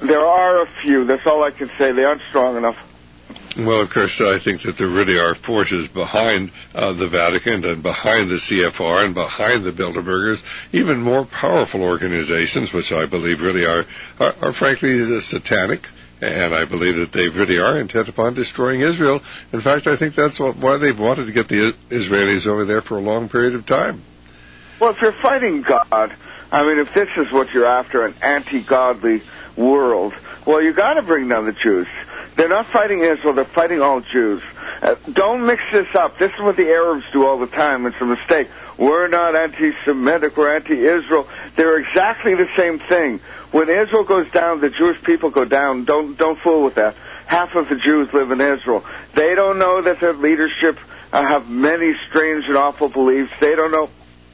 That's all I can say. They aren't strong enough. Well, of course, I think that there really are forces behind the Vatican and behind the CFR and behind the Bilderbergers, even more powerful organizations, which I believe really are frankly satanic, and I believe that they really are intent upon destroying Israel. In fact, I think that's why they've wanted to get the Israelis over there for a long period of time. Well, if you're fighting God, if this is what you're after, an anti-godly world, well, you got to bring down the Jews. They're not fighting Israel, they're fighting all Jews. Don't mix this up. This is what the Arabs do all the time. It's a mistake. We're not anti-Semitic, we're anti-Israel. They're exactly the same thing. When Israel goes down, the Jewish people go down. Don't fool with that. Half of the Jews live in Israel. They don't know that their leadership have many strange and awful beliefs. They don't know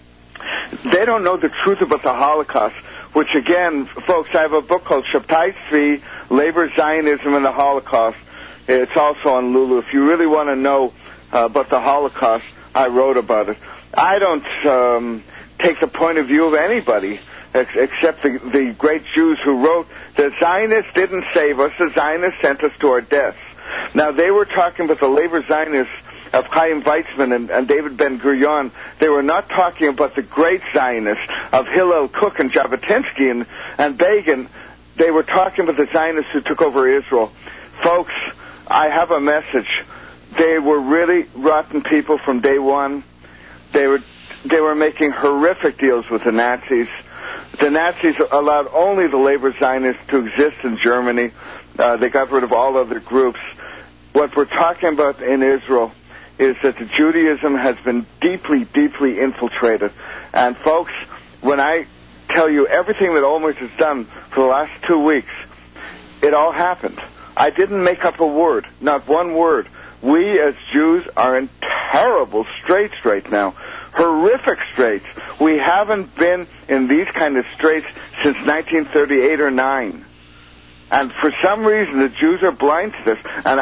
the truth about the Holocaust. Which, again, folks, I have a book called Shabtai Tzvi, Labor, Zionism, and the Holocaust. It's also on Lulu. If you really want to know about the Holocaust, I wrote about it. I don't take the point of view of anybody except the great Jews who wrote, the Zionists didn't save us, the Zionists sent us to our deaths. Now, they were talking about the labor Zionists of Chaim Weizmann and David Ben-Gurion. They were not talking about the great Zionists of Hillel Kook and Jabotinsky and Begin. They were talking about the Zionists who took over Israel. Folks, I have a message. They were really rotten people from day one. They were making horrific deals with the Nazis. The Nazis allowed only the labor Zionists to exist in Germany. They got rid of all other groups. What we're talking about in Israel is that the Judaism has been deeply, deeply infiltrated. And folks, when I tell you everything that Olmert has done for the last 2 weeks, it all happened. I didn't make up a word, not one word. We as Jews are in terrible straits right now, horrific straits. We haven't been in these kind of straits since 1938 or 9. And for some reason, the Jews are blind to this. And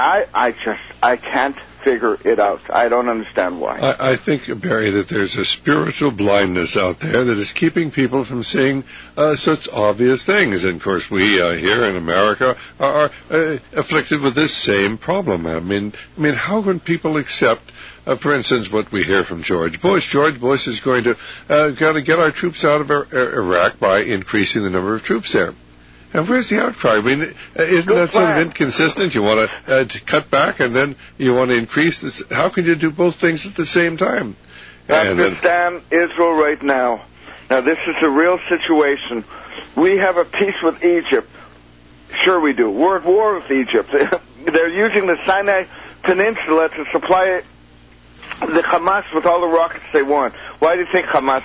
I can't figure it out. I don't understand why. I think, Barry, that there's a spiritual blindness out there that is keeping people from seeing such obvious things. And, of course, we here in America are afflicted with this same problem. I mean, how can people accept, for instance, what we hear from George Bush? George Bush is going to get our troops out of Iraq by increasing the number of troops there. And where's the outcry? Isn't that sort of inconsistent? You want to cut back and then you want to increase this. How can you do both things at the same time? Understand Israel right now. Now, this is a real situation. We have a peace with Egypt. Sure we do. We're at war with Egypt. They're using the Sinai Peninsula to supply the Hamas with all the rockets they want. Why do you think Hamas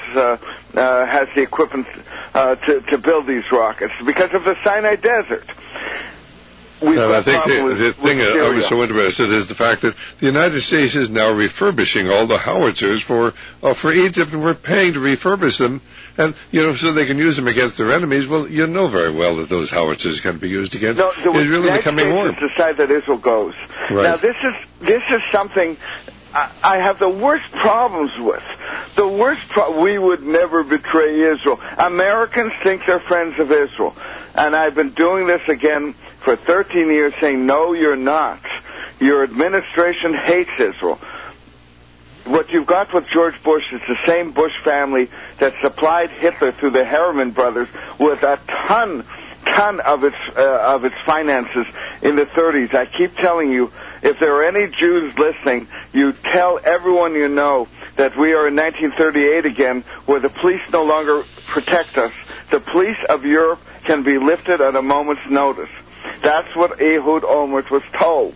has the equipment to build these rockets? Because of the Sinai Desert. we've No, got I think problem the thing I was so interested is the fact that the United States is now refurbishing all the howitzers for Egypt, and we're paying to refurbish them, and so they can use them against their enemies. Well, you know very well that those howitzers can be used against Israel in the coming war. It's the side that Israel goes. Right. Now, this is something I have the worst problems with. The worst we would never betray Israel. Americans think they're friends of Israel. And I've been doing this again for 13 years saying, no, you're not. Your administration hates Israel. What you've got with George Bush is the same Bush family that supplied Hitler through the Harriman brothers with a ton of its finances in the 30s. I keep telling you, if there are any Jews listening, you tell everyone you know that we are in 1938 again, where the police no longer protect us. The police of Europe can be lifted at a moment's notice. That's what Ehud Olmert was told.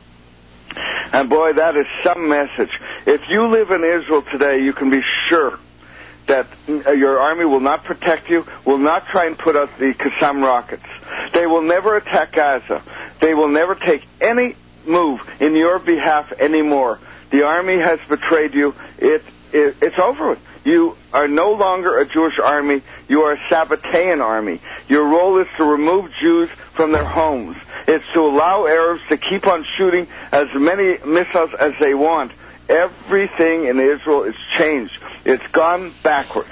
And boy, that is some message. If you live in Israel today, you can be sure that your army will not protect you, will not try and put out the Qassam rockets. They will never attack Gaza. They will never take any move in your behalf anymore. The army has betrayed you. It's over with. You are no longer a Jewish army. You are a Sabbatean army. Your role is to remove Jews from their homes. It's to allow Arabs to keep on shooting as many missiles as they want. Everything in Israel is changed. It's gone backwards.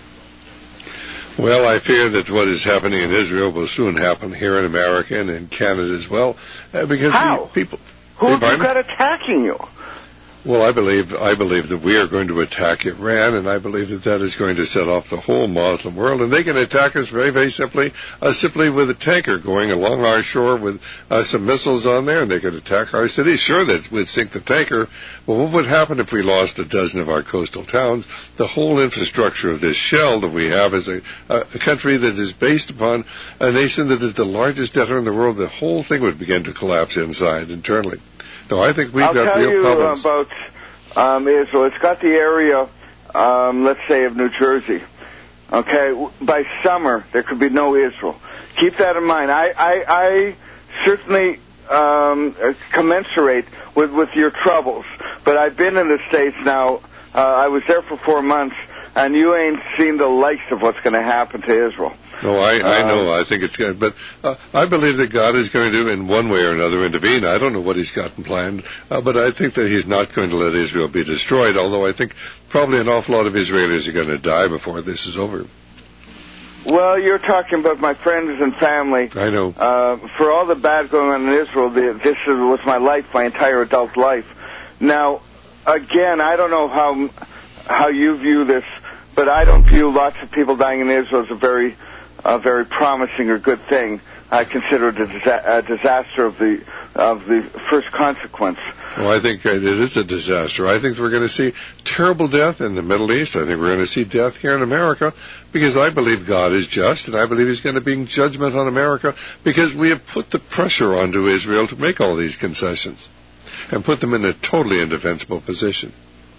Well, I fear that what is happening in Israel will soon happen here in America and in Canada as well. Because How? People... Who have you got attacking you? Well, I believe that we are going to attack Iran, and I believe that is going to set off the whole Muslim world. And they can attack us very, very simply with a tanker going along our shore with some missiles on there, and they could attack our cities. Sure, that would sink the tanker. Well, what would happen if we lost a dozen of our coastal towns? The whole infrastructure of this shell that we have is a country that is based upon a nation that is the largest debtor in the world. The whole thing would begin to collapse internally. No, I think we've got real problems. I'll tell you about Israel. It's got the area, let's say, of New Jersey. Okay? By summer, there could be no Israel. Keep that in mind. I certainly commensurate with your troubles. But I've been in the States now. I was there for 4 months, and you ain't seen the likes of what's going to happen to Israel. No, I know. I think it's good. But I believe that God is going to, in one way or another, intervene. I don't know what he's got planned, but I think that he's not going to let Israel be destroyed, although I think probably an awful lot of Israelis are going to die before this is over. Well, you're talking about my friends and family. I know. For all the bad going on in Israel, this was my life, my entire adult life. Now, again, I don't know how you view this, but I don't view lots of people dying in Israel as a very promising or good thing. I consider it a disaster of the first consequence. Well, I think it is a disaster. I think we're going to see terrible death in the Middle East. I think we're going to see death here in America because I believe God is just, and I believe he's going to bring judgment on America because we have put the pressure onto Israel to make all these concessions and put them in a totally indefensible position.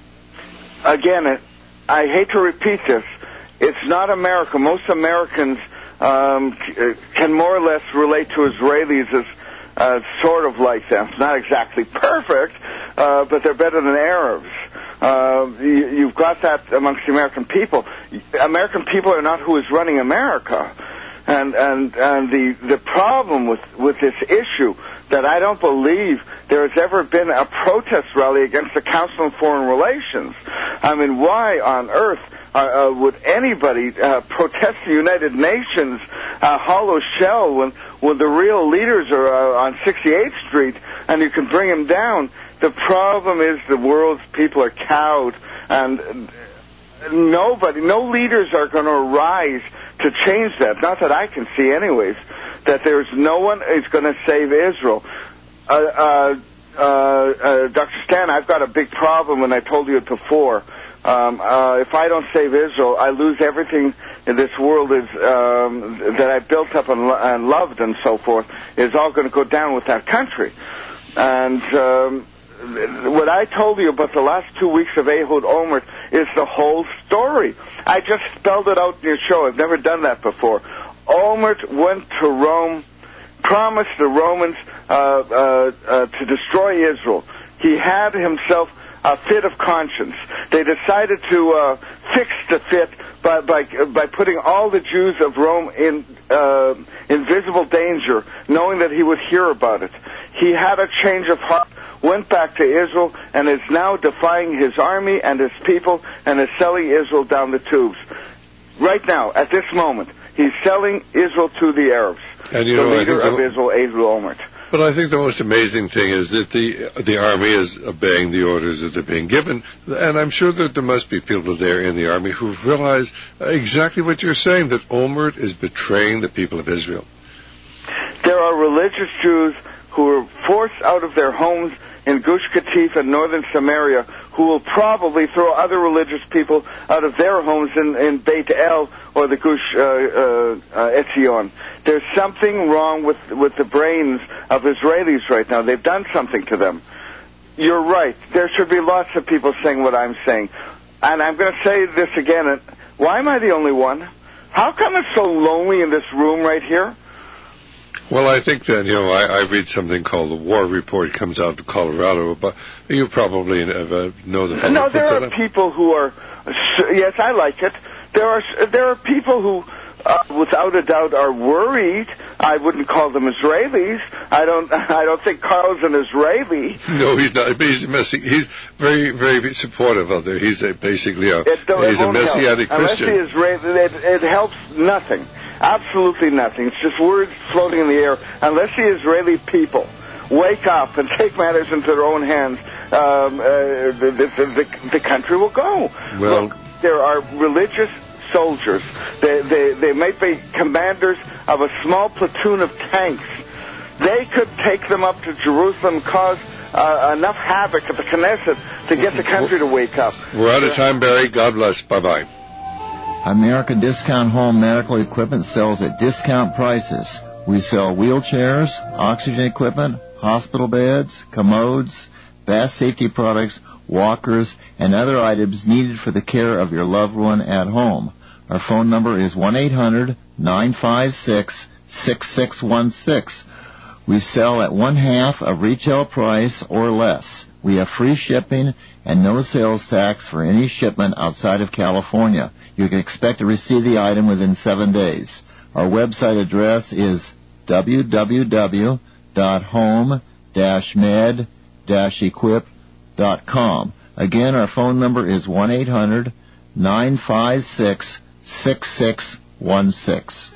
Again, I hate to repeat this. It's not America. Most Americans can more or less relate to Israelis as sort of like them. It's not exactly perfect, but they're better than Arabs. You've got that amongst the American people. American people are not who is running America. And the problem with this issue that I don't believe there has ever been a protest rally against the Council on Foreign Relations. I mean, why on earth would anybody protest the United Nations hollow shell when the real leaders are on 68th Street and you can bring them down? The problem is the world's people are cowed, and no leaders are going to rise to change that. Not that I can see anyways, that there's no one is going to save Israel. Dr. Stan, I've got a big problem, and I told you it before. If I don't save Israel, I lose everything in this world that I built up and loved and so forth is all going to go down with that country. And what I told you about the last 2 weeks of Ehud Olmert is the whole story. I just spelled it out in your show. I've never done that before. Olmert went to Rome promised the Romans to destroy Israel. He had himself a fit of conscience. They decided to fix the fit by putting all the Jews of Rome in visible danger, knowing that he would hear about it. He had a change of heart, went back to Israel, and is now defying his army and his people, and is selling Israel down the tubes. Right now, at this moment, he's selling Israel to the Arabs. And the leader of Israel, Adriel Olmert. But I think the most amazing thing is that the army is obeying the orders that are being given, and I'm sure that there must be people there in the army who've realized exactly what you're saying, that Olmert is betraying the people of Israel. There are religious Jews who were forced out of their homes in Gush Katif and northern Samaria, who will probably throw other religious people out of their homes in Beit El or the Gush Etzion. There's something wrong with the brains of Israelis right now. They've done something to them. You're right. There should be lots of people saying what I'm saying. And I'm going to say this again. Why am I the only one? How come it's so lonely in this room right here? Well, I think that, I read something called the War Report. It comes out of Colorado, but you probably know the... No, there are people who are... Yes, I like it. There are people who, without a doubt, are worried. I wouldn't call them Israelis. I don't think Carl's an Israeli. No, he's not. He's very, very supportive of it. He's basically a Messianic Christian. Unless he is, it helps nothing. Absolutely nothing. It's just words floating in the air. Unless the Israeli people wake up and take matters into their own hands, the country will go. Well, look, there are religious soldiers. They might be commanders of a small platoon of tanks. They could take them up to Jerusalem, cause enough havoc at the Knesset to get the country to wake up. We're out of time, Barry. God bless. Bye-bye. American Discount Home Medical Equipment sells at discount prices. We sell wheelchairs, oxygen equipment, hospital beds, commodes, bath safety products, walkers, and other items needed for the care of your loved one at home. Our phone number is 1-800-956-6616. We sell at 1/2 of retail price or less. We have free shipping and no sales tax for any shipment outside of California. You can expect to receive the item within 7 days. Our website address is www.home-med-equip.com. Again, our phone number is 1-800-956-6616.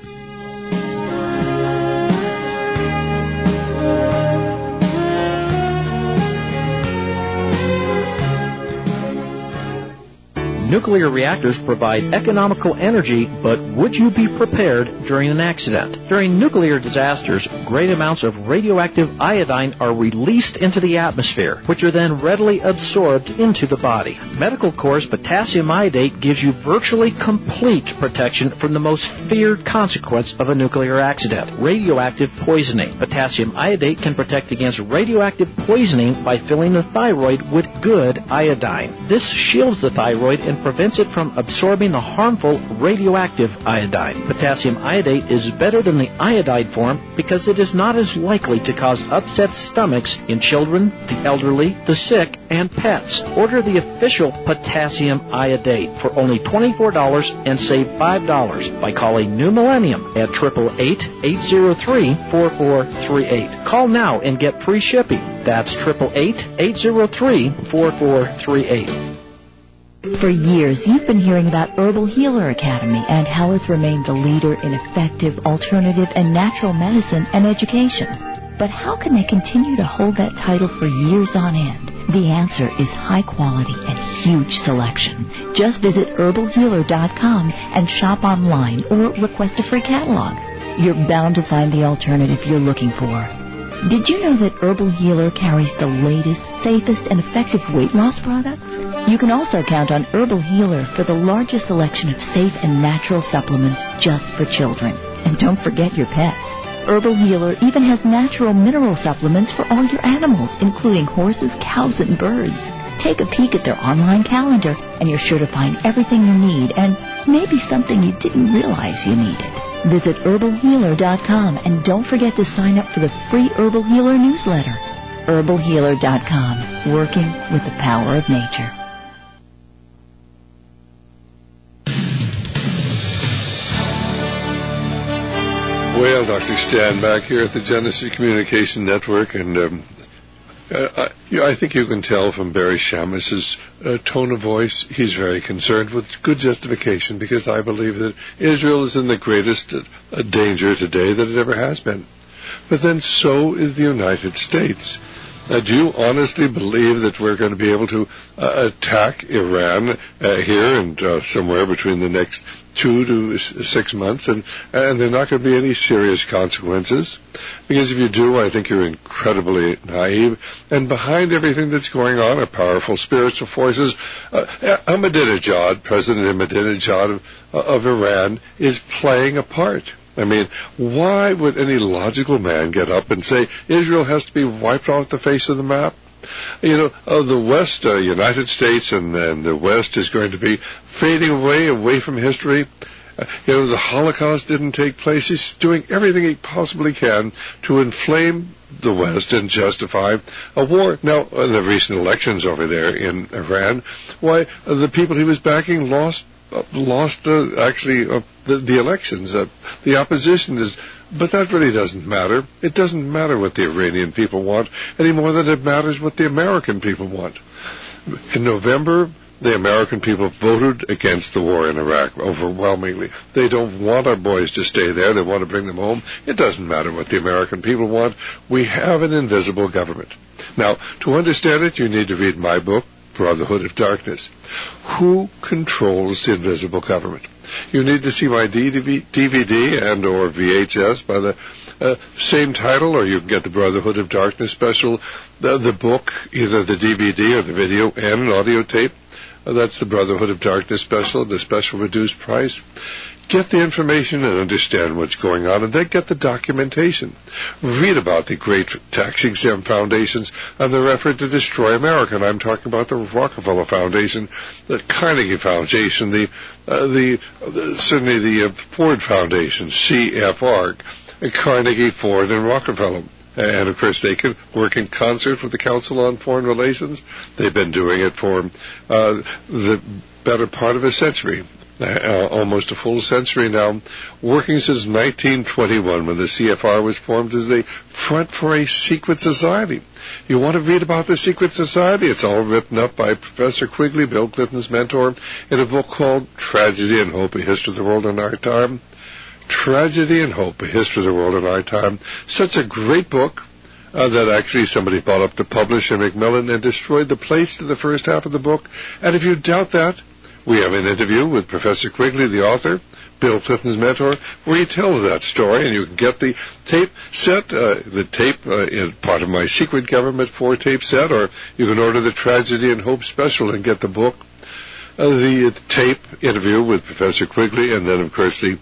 Nuclear reactors provide economical energy, but would you be prepared during an accident? During nuclear disasters, great amounts of radioactive iodine are released into the atmosphere, which are then readily absorbed into the body. Medical Corps potassium iodate gives you virtually complete protection from the most feared consequence of a nuclear accident, radioactive poisoning. Potassium iodate can protect against radioactive poisoning by filling the thyroid with good iodine. This shields the thyroid and prevents it from absorbing the harmful radioactive iodine. Potassium iodate is better than the iodide form because it is not as likely to cause upset stomachs in children, the elderly, the sick, and pets. Order the official potassium iodate for only $24 and save $5 by calling New Millennium at 888-803-4438. Call now and get free shipping. That's 888-803-4438. For years, you've been hearing about Herbal Healer Academy and how it's remained the leader in effective alternative and natural medicine and education. But how can they continue to hold that title for years on end? The answer is high quality and huge selection. Just visit herbalhealer.com and shop online or request a free catalog. You're bound to find the alternative you're looking for. Did you know that Herbal Healer carries the latest, safest, and effective weight loss products? You can also count on Herbal Healer for the largest selection of safe and natural supplements just for children. And don't forget your pets. Herbal Healer even has natural mineral supplements for all your animals, including horses, cows, and birds. Take a peek at their online calendar, and you're sure to find everything you need and maybe something you didn't realize you needed. Visit herbalhealer.com and don't forget to sign up for the free Herbal Healer newsletter. herbalhealer.com, working with the power of nature. Well, Dr. Stan back here at the Genesis Communication Network, and I think you can tell from Barry Shammis's tone of voice, he's very concerned with good justification, because I believe that Israel is in the greatest danger today that it ever has been. But then so is the United States. Do you honestly believe that we're going to be able to attack Iran here and somewhere between the next 2 to 6 months, and there are not going to be any serious consequences? Because if you do, I think you're incredibly naive. And behind everything that's going on are powerful spiritual forces. Ahmadinejad, President Ahmadinejad of Iran, is playing a part. I mean, why would any logical man get up and say Israel has to be wiped off the face of the map? You know, the West, United States and the West is going to be fading away from history. The Holocaust didn't take place. He's doing everything he possibly can to inflame the West and justify a war. Now, in the recent elections over there in Iran, why the people he was backing lost the elections. The opposition is, but that really doesn't matter. It doesn't matter what the Iranian people want any more than it matters what the American people want. In November, the American people voted against the war in Iraq overwhelmingly. They don't want our boys to stay there. They want to bring them home. It doesn't matter what the American people want. We have an invisible government. Now, to understand it, you need to read my book, Brotherhood of Darkness. Who controls the invisible government? You need to see my DVD and or VHS by the same title, or you can get the Brotherhood of Darkness special, the book, either the DVD or the video, and an audio tape. That's the Brotherhood of Darkness special, the special reduced price. Get the information and understand what's going on, and then get the documentation. Read about the great tax-exempt foundations and their effort to destroy America. And I'm talking about the Rockefeller Foundation, the Carnegie Foundation, certainly the Ford Foundation, CFR, Carnegie, Ford, and Rockefeller. And, of course, they can work in concert with the Council on Foreign Relations. They've been doing it for the better part of a century. Almost a full century now, working since 1921 when the CFR was formed as the front for a secret society. You want to read about the secret society? It's all written up by Professor Quigley, Bill Clinton's mentor, in a book called Tragedy and Hope, A History of the World in Our Time. Tragedy and Hope, A History of the World in Our Time. Such a great book that actually somebody bought up to publish in Macmillan and destroyed the place to the first half of the book. And if you doubt that, we have an interview with Professor Quigley, the author, Bill Clinton's mentor, where he tells that story, and you can get the tape set, is part of my Secret Government 4-tape set, or you can order the Tragedy and Hope special and get the book, the tape interview with Professor Quigley, and then, of course, the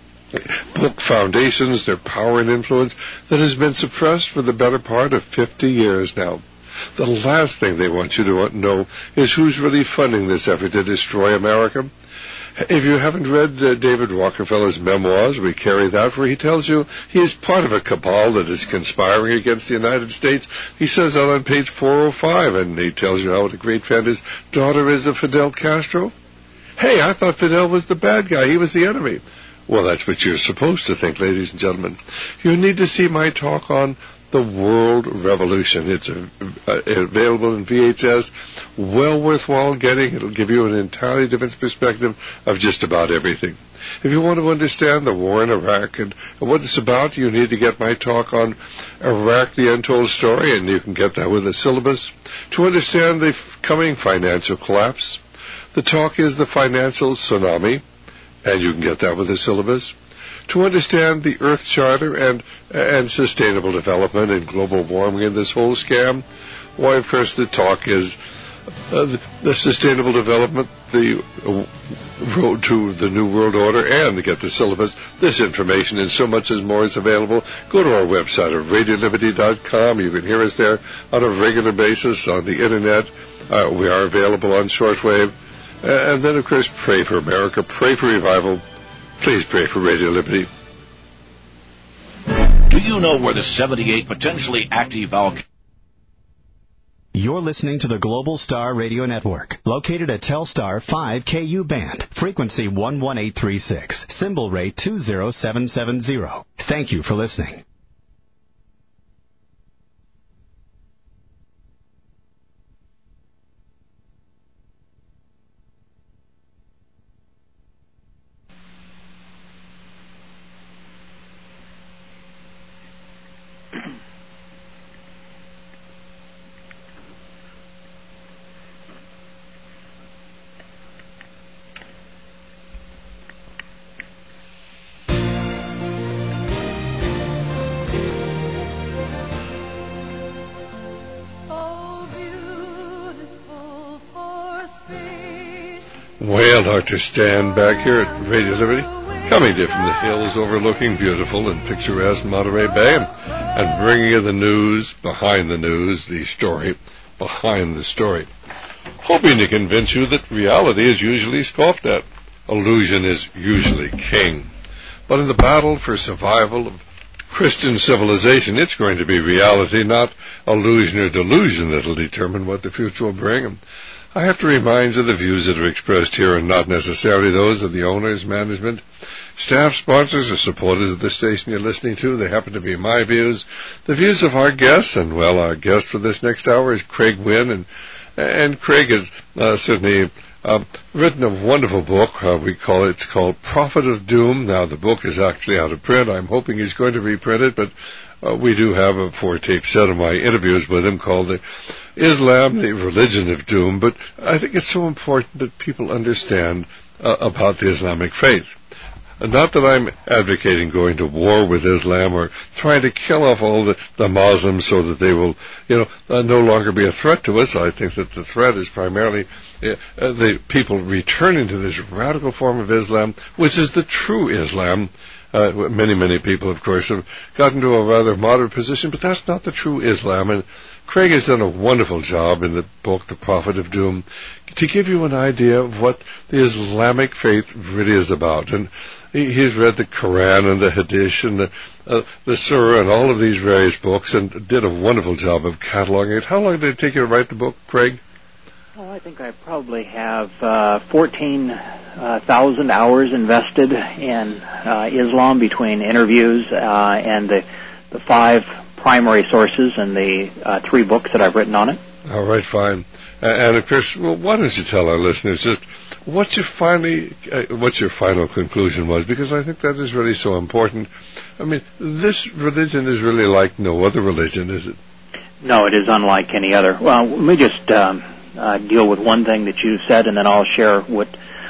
book Foundations, Their Power and Influence, that has been suppressed for the better part of 50 years now. The last thing they want you to know is who's really funding this effort to destroy America. If you haven't read David Rockefeller's memoirs, we carry that, where he tells you he is part of a cabal that is conspiring against the United States. He says that on page 405, and he tells you how what a great fan his daughter is of Fidel Castro. Hey, I thought Fidel was the bad guy. He was the enemy. Well, that's what you're supposed to think, ladies and gentlemen. You need to see my talk on the World Revolution. It's available in VHS. Well worthwhile getting. It'll give you an entirely different perspective of just about everything. If you want to understand the war in Iraq and what it's about, you need to get my talk on Iraq, the Untold Story, and you can get that with a syllabus. To understand the coming financial collapse, the talk is the Financial Tsunami, and you can get that with a syllabus. To understand the Earth Charter and sustainable development and global warming and this whole scam, why, of course, the talk is the sustainable development, the road to the New World Order, and to get the syllabus. This information and so much more is available. Go to our website at RadioLiberty.com. You can hear us there on a regular basis on the Internet. We are available on shortwave. And then, of course, pray for America, pray for revival. Please pray for Radio Liberty. you know where the 78 potentially active volcanoes... You're listening to the Global Star Radio Network, located at Telstar 5KU band, frequency 11836, symbol rate 20770. Thank you for listening. Well, Dr. Stan back here at Radio Liberty, coming to you from the hills overlooking beautiful and picturesque Monterey Bay, and bringing you the news behind the news, the story behind the story. Hoping to convince you that reality is usually scoffed at. Illusion is usually king. But in the battle for survival of Christian civilization, it's going to be reality, not illusion or delusion, that will determine what the future will bring. I have to remind you the views that are expressed here are not necessarily those of the owners, management, staff, sponsors, or supporters of the station you're listening to. They happen to be my views, the views of our guests, and, well, our guest for this next hour is Craig Wynn, and Craig has certainly written a wonderful book. It's called Prophet of Doom. Now, the book is actually out of print. I'm hoping he's going to reprint it, but we do have a 4-tape set of my interviews with him called Islam, the Religion of Doom. But I think it's so important that people understand about the Islamic faith. Not that I'm advocating going to war with Islam or trying to kill off all the Muslims so that they will, no longer be a threat to us. I think that the threat is primarily the people returning to this radical form of Islam, which is the true Islam. Many people, of course, have gotten to a rather moderate position, but that's not the true Islam. And Craig has done a wonderful job in the book, The Prophet of Doom, to give you an idea of what the Islamic faith really is about. And he's read the Quran and the Hadith and the Surah and all of these various books and did a wonderful job of cataloging it. How long did it take you to write the book, Craig? Well, I think I probably have 14,000 hours invested in Islam between interviews and the 5 primary sources and the 3 books that I've written on it. All right, fine. And of course, well, why don't you tell our listeners just what your final conclusion was, because I think that is really so important. I mean, this religion is really like no other religion, is it? No, it is unlike any other. Well, let me just deal with one thing that you said, and then I'll share what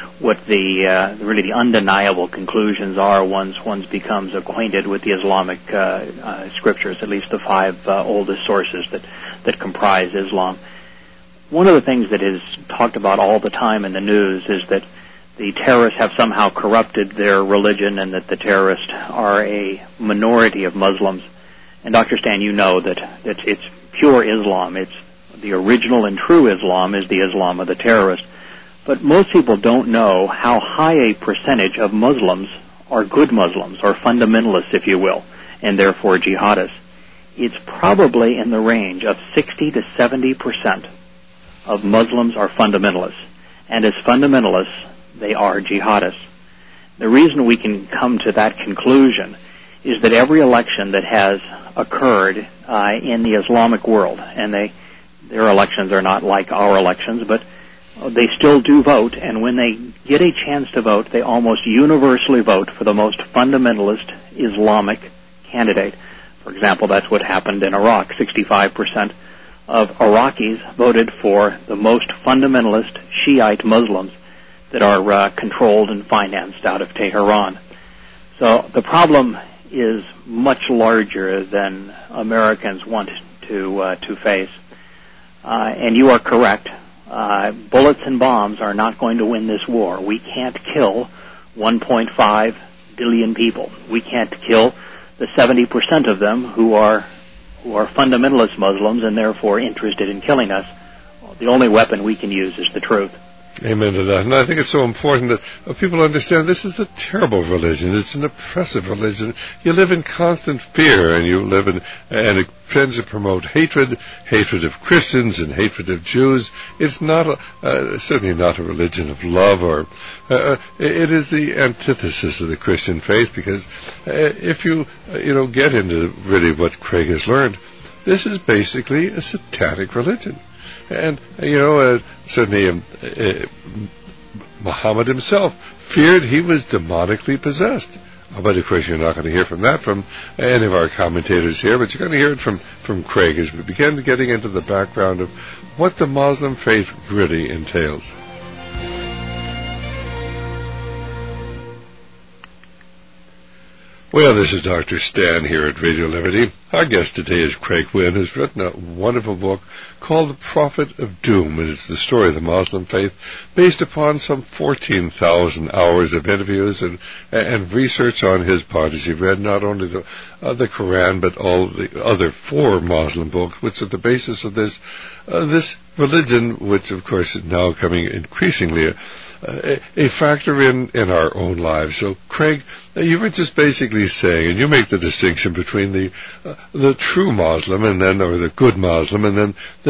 the really the undeniable conclusions are once one becomes acquainted with the Islamic scriptures, at least the 5 oldest sources that comprise Islam. One of the things that is talked about all the time in the news is that the terrorists have somehow corrupted their religion and that the terrorists are a minority of Muslims. And Dr. Stan, you know that it's pure Islam. It's the original and true Islam is the Islam of the terrorists. But most people don't know how high a percentage of Muslims are good Muslims, or fundamentalists, if you will, and therefore jihadists. It's probably in the range of 60 to 70% of Muslims are fundamentalists. And as fundamentalists, they are jihadists. The reason we can come to that conclusion is that every election that has occurred in the Islamic world, and their elections are not like our elections, but they still do vote, and when they get a chance to vote, they almost universally vote for the most fundamentalist Islamic candidate. For example, that's what happened in Iraq. 65% of Iraqis voted for the most fundamentalist Shiite Muslims that are controlled and financed out of Tehran. So the problem is much larger than Americans want to face. And you are correct. Bullets and bombs are not going to win this war. We can't kill 1.5 billion people. We can't kill the 70% of them who are fundamentalist Muslims and therefore interested in killing us. The only weapon we can use is the truth. Amen to that. And I think it's so important that people understand this is a terrible religion. It's an oppressive religion. You live in constant fear, and and it tends to promote hatred of Christians and hatred of Jews. It's not certainly not a religion of love, or it is the antithesis of the Christian faith, because if you get into really what Craig has learned, this is basically a satanic religion. And, certainly Muhammad himself feared he was demonically possessed. But, of course, you're not going to hear from that from any of our commentators here, but you're going to hear it from Craig as we begin getting into the background of what the Muslim faith really entails. Well, this is Dr. Stan here at Radio Liberty. Our guest today is Craig Wynn, who's written a wonderful book called The Prophet of Doom, and it's the story of the Muslim faith based upon some 14,000 hours of interviews and research on his part, as he read not only the Quran but all the other 4 Muslim books, which are the basis of this religion, which, of course, is now coming increasingly a factor in our own lives. So, Craig, you were just basically saying, and you make the distinction between the true Muslim or the good Muslim, and then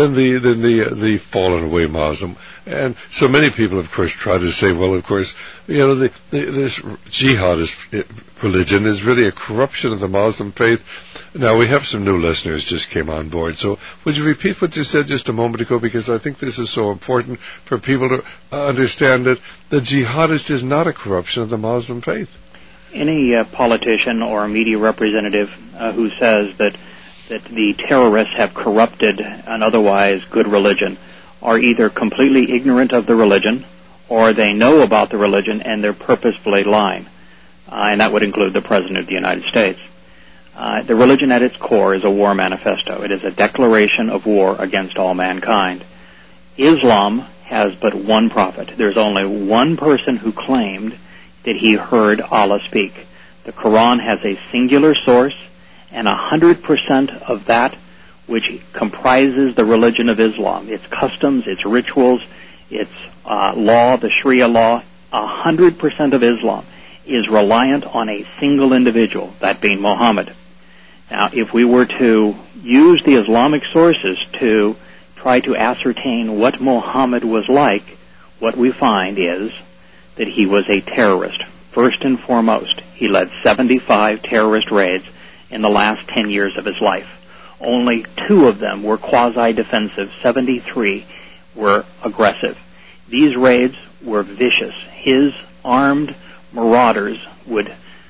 the fallen away Muslim. And so many people, of course, try to say, well, of course, this jihadist religion is really a corruption of the Muslim faith. Now, we have some new listeners just came on board, so would you repeat what you said just a moment ago, because I think this is so important for people to understand that the jihadist is not a corruption of the Muslim faith. Any politician or media representative who says that the terrorists have corrupted an otherwise good religion are either completely ignorant of the religion, or they know about the religion and they're purposefully lying, and that would include the President of the United States. The religion at its core is a war manifesto. It is a declaration of war against all mankind. Islam has but one prophet. There's only one person who claimed that he heard Allah speak. The Quran has a singular source, and 100% of that which comprises the religion of Islam, its customs, its rituals, its law, the Sharia law, 100% of Islam is reliant on a single individual, that being Muhammad. Now, if we were to use the Islamic sources to try to ascertain what Muhammad was like, what we find is that he was a terrorist. First and foremost, he led 75 terrorist raids in the last 10 years of his life. Only 2 of them were quasi-defensive. 73 were aggressive. These raids were vicious. His armed marauders would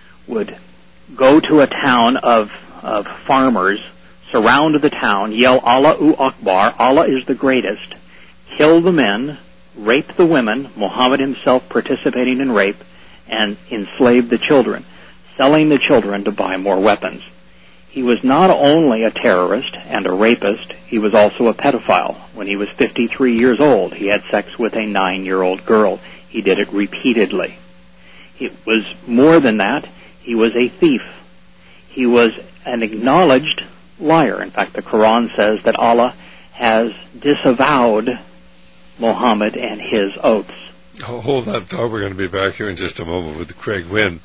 go to a town of farmers, surround the town, yell Allahu Akbar, Allah is the greatest, kill the men, rape the women, Muhammad himself participating in rape, and enslave the children, selling the children to buy more weapons. He was not only a terrorist and a rapist, he was also a pedophile. When he was 53 years old, he had sex with a 9-year-old girl. He did it repeatedly. It was more than that. He was a thief. He was an acknowledged liar. In fact, the Quran says that Allah has disavowed Muhammad and his oaths. Oh, hold that thought. We're going to be back here in just a moment with Craig Wynn.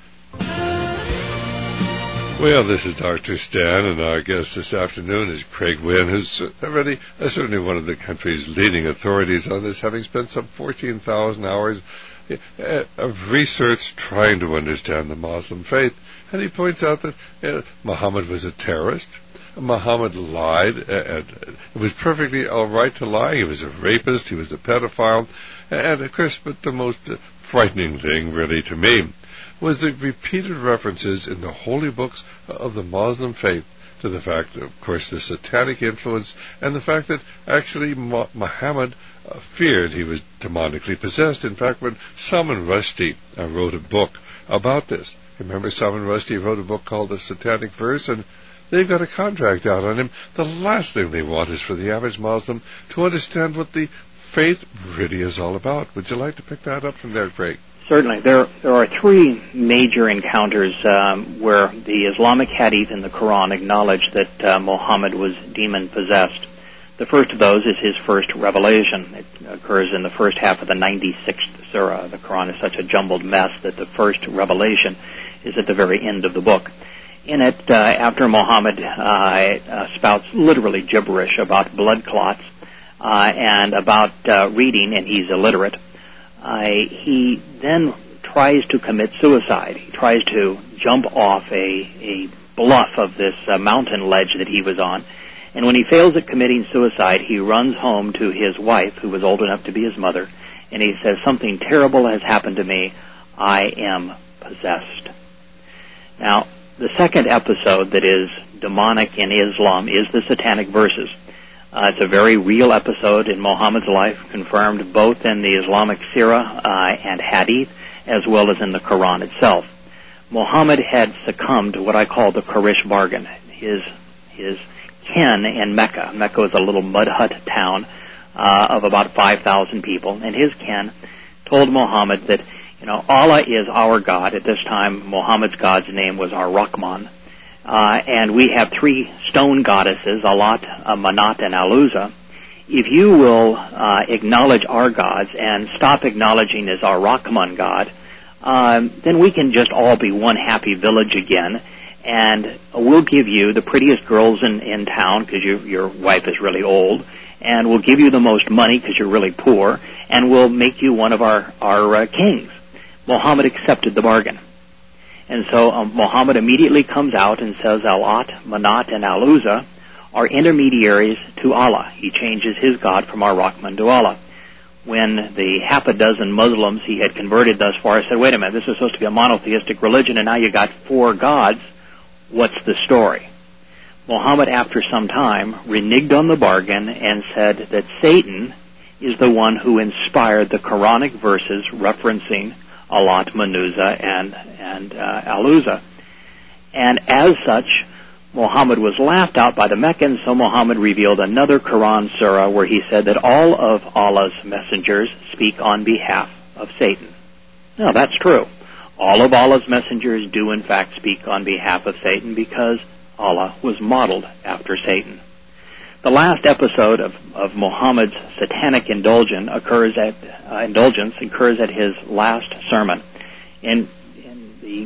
Well, this is Dr. Stan, and our guest this afternoon is Craig Wynn, who's already certainly one of the country's leading authorities on this, having spent some 14,000 hours of research trying to understand the Muslim faith. And he points out that Muhammad was a terrorist. Muhammad lied. It was perfectly all right to lie. He was a rapist. He was a pedophile. And, of course, but the most frightening thing, really, to me, was the repeated references in the holy books of the Muslim faith to the fact, of course, the satanic influence, and the fact that actually Muhammad feared he was demonically possessed. In fact, when Salman Rushdie wrote a book about this, remember Salman Rushdie wrote a book called The Satanic Verse, and they've got a contract out on him. The last thing they want is for the average Muslim to understand what the faith really is all about. Would you like to pick that up from there, Craig? Certainly. There are 3 major encounters where the Islamic Hadith and the Quran acknowledge that Muhammad was demon-possessed. The first of those is his first revelation. It occurs in the first half of the 96th surah. The Quran is such a jumbled mess that the first revelation is at the very end of the book. In it, after Muhammad spouts literally gibberish about blood clots and about reading, and he's illiterate, he then tries to commit suicide. He tries to jump off a bluff of this mountain ledge that he was on. And when he fails at committing suicide, he runs home to his wife, who was old enough to be his mother, and he says, "Something terrible has happened to me. I am possessed." Now, the second episode that is demonic in Islam is the Satanic Verses. It's a very real episode in Muhammad's life, confirmed both in the Islamic Sirah and Hadith, as well as in the Quran itself. Muhammad had succumbed to what I call the Quraysh bargain. His kin in Mecca. Mecca was a little mud hut town of about 5,000 people, and his kin told Muhammad that, Allah is our God. At this time, Muhammad's God's name was Ar-Rahman, and we have 3 stone goddesses, Alat, Manat, and Aluza. If you will acknowledge our gods and stop acknowledging as Ar-Rahman God, then we can just all be one happy village again, and we'll give you the prettiest girls in town because your wife is really old, and we'll give you the most money because you're really poor, and we'll make you one of our kings. Muhammad accepted the bargain. And so Muhammad immediately comes out and says Alat, Manat, and Aluza are intermediaries to Allah. He changes his God from Ar-Rahman to Allah. When the half a dozen Muslims he had converted thus far said, "Wait a minute, this is supposed to be a monotheistic religion, and now you got 4 gods. What's the story?" Muhammad, after some time, reneged on the bargain and said that Satan is the one who inspired the Quranic verses referencing Alat, Manuza, and Aluza. And as such, Muhammad was laughed out by the Meccans, so Muhammad revealed another Quran surah where he said that all of Allah's messengers speak on behalf of Satan. Now, that's true. All of Allah's messengers do, in fact, speak on behalf of Satan because Allah was modeled after Satan. The last episode of Muhammad's satanic indulgence occurs at his last sermon. In the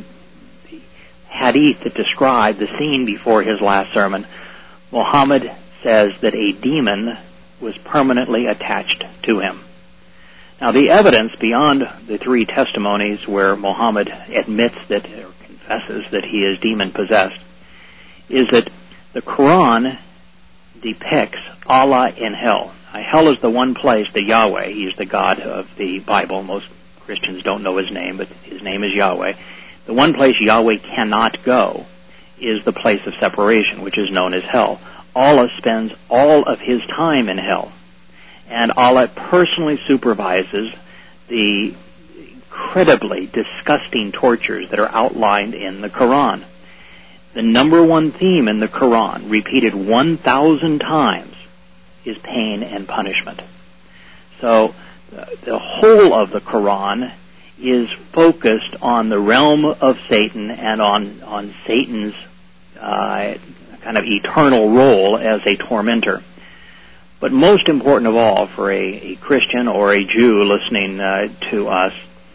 hadith that describe the scene before his last sermon, Muhammad says that a demon was permanently attached to him. Now, the evidence beyond the 3 testimonies where Muhammad admits that, or confesses that he is demon-possessed, is that the Quran depicts Allah in hell. Now, hell is the one place that Yahweh, he is the God of the Bible. Most Christians don't know his name, but his name is Yahweh. The one place Yahweh cannot go is the place of separation, which is known as hell. Allah spends all of his time in hell. And Allah personally supervises the incredibly disgusting tortures that are outlined in the Quran. The number one theme in the Quran, repeated 1,000 times, is pain and punishment. So the whole of the Quran is focused on the realm of Satan and on Satan's kind of eternal role as a tormentor. But most important of all for a Christian or a Jew listening to us,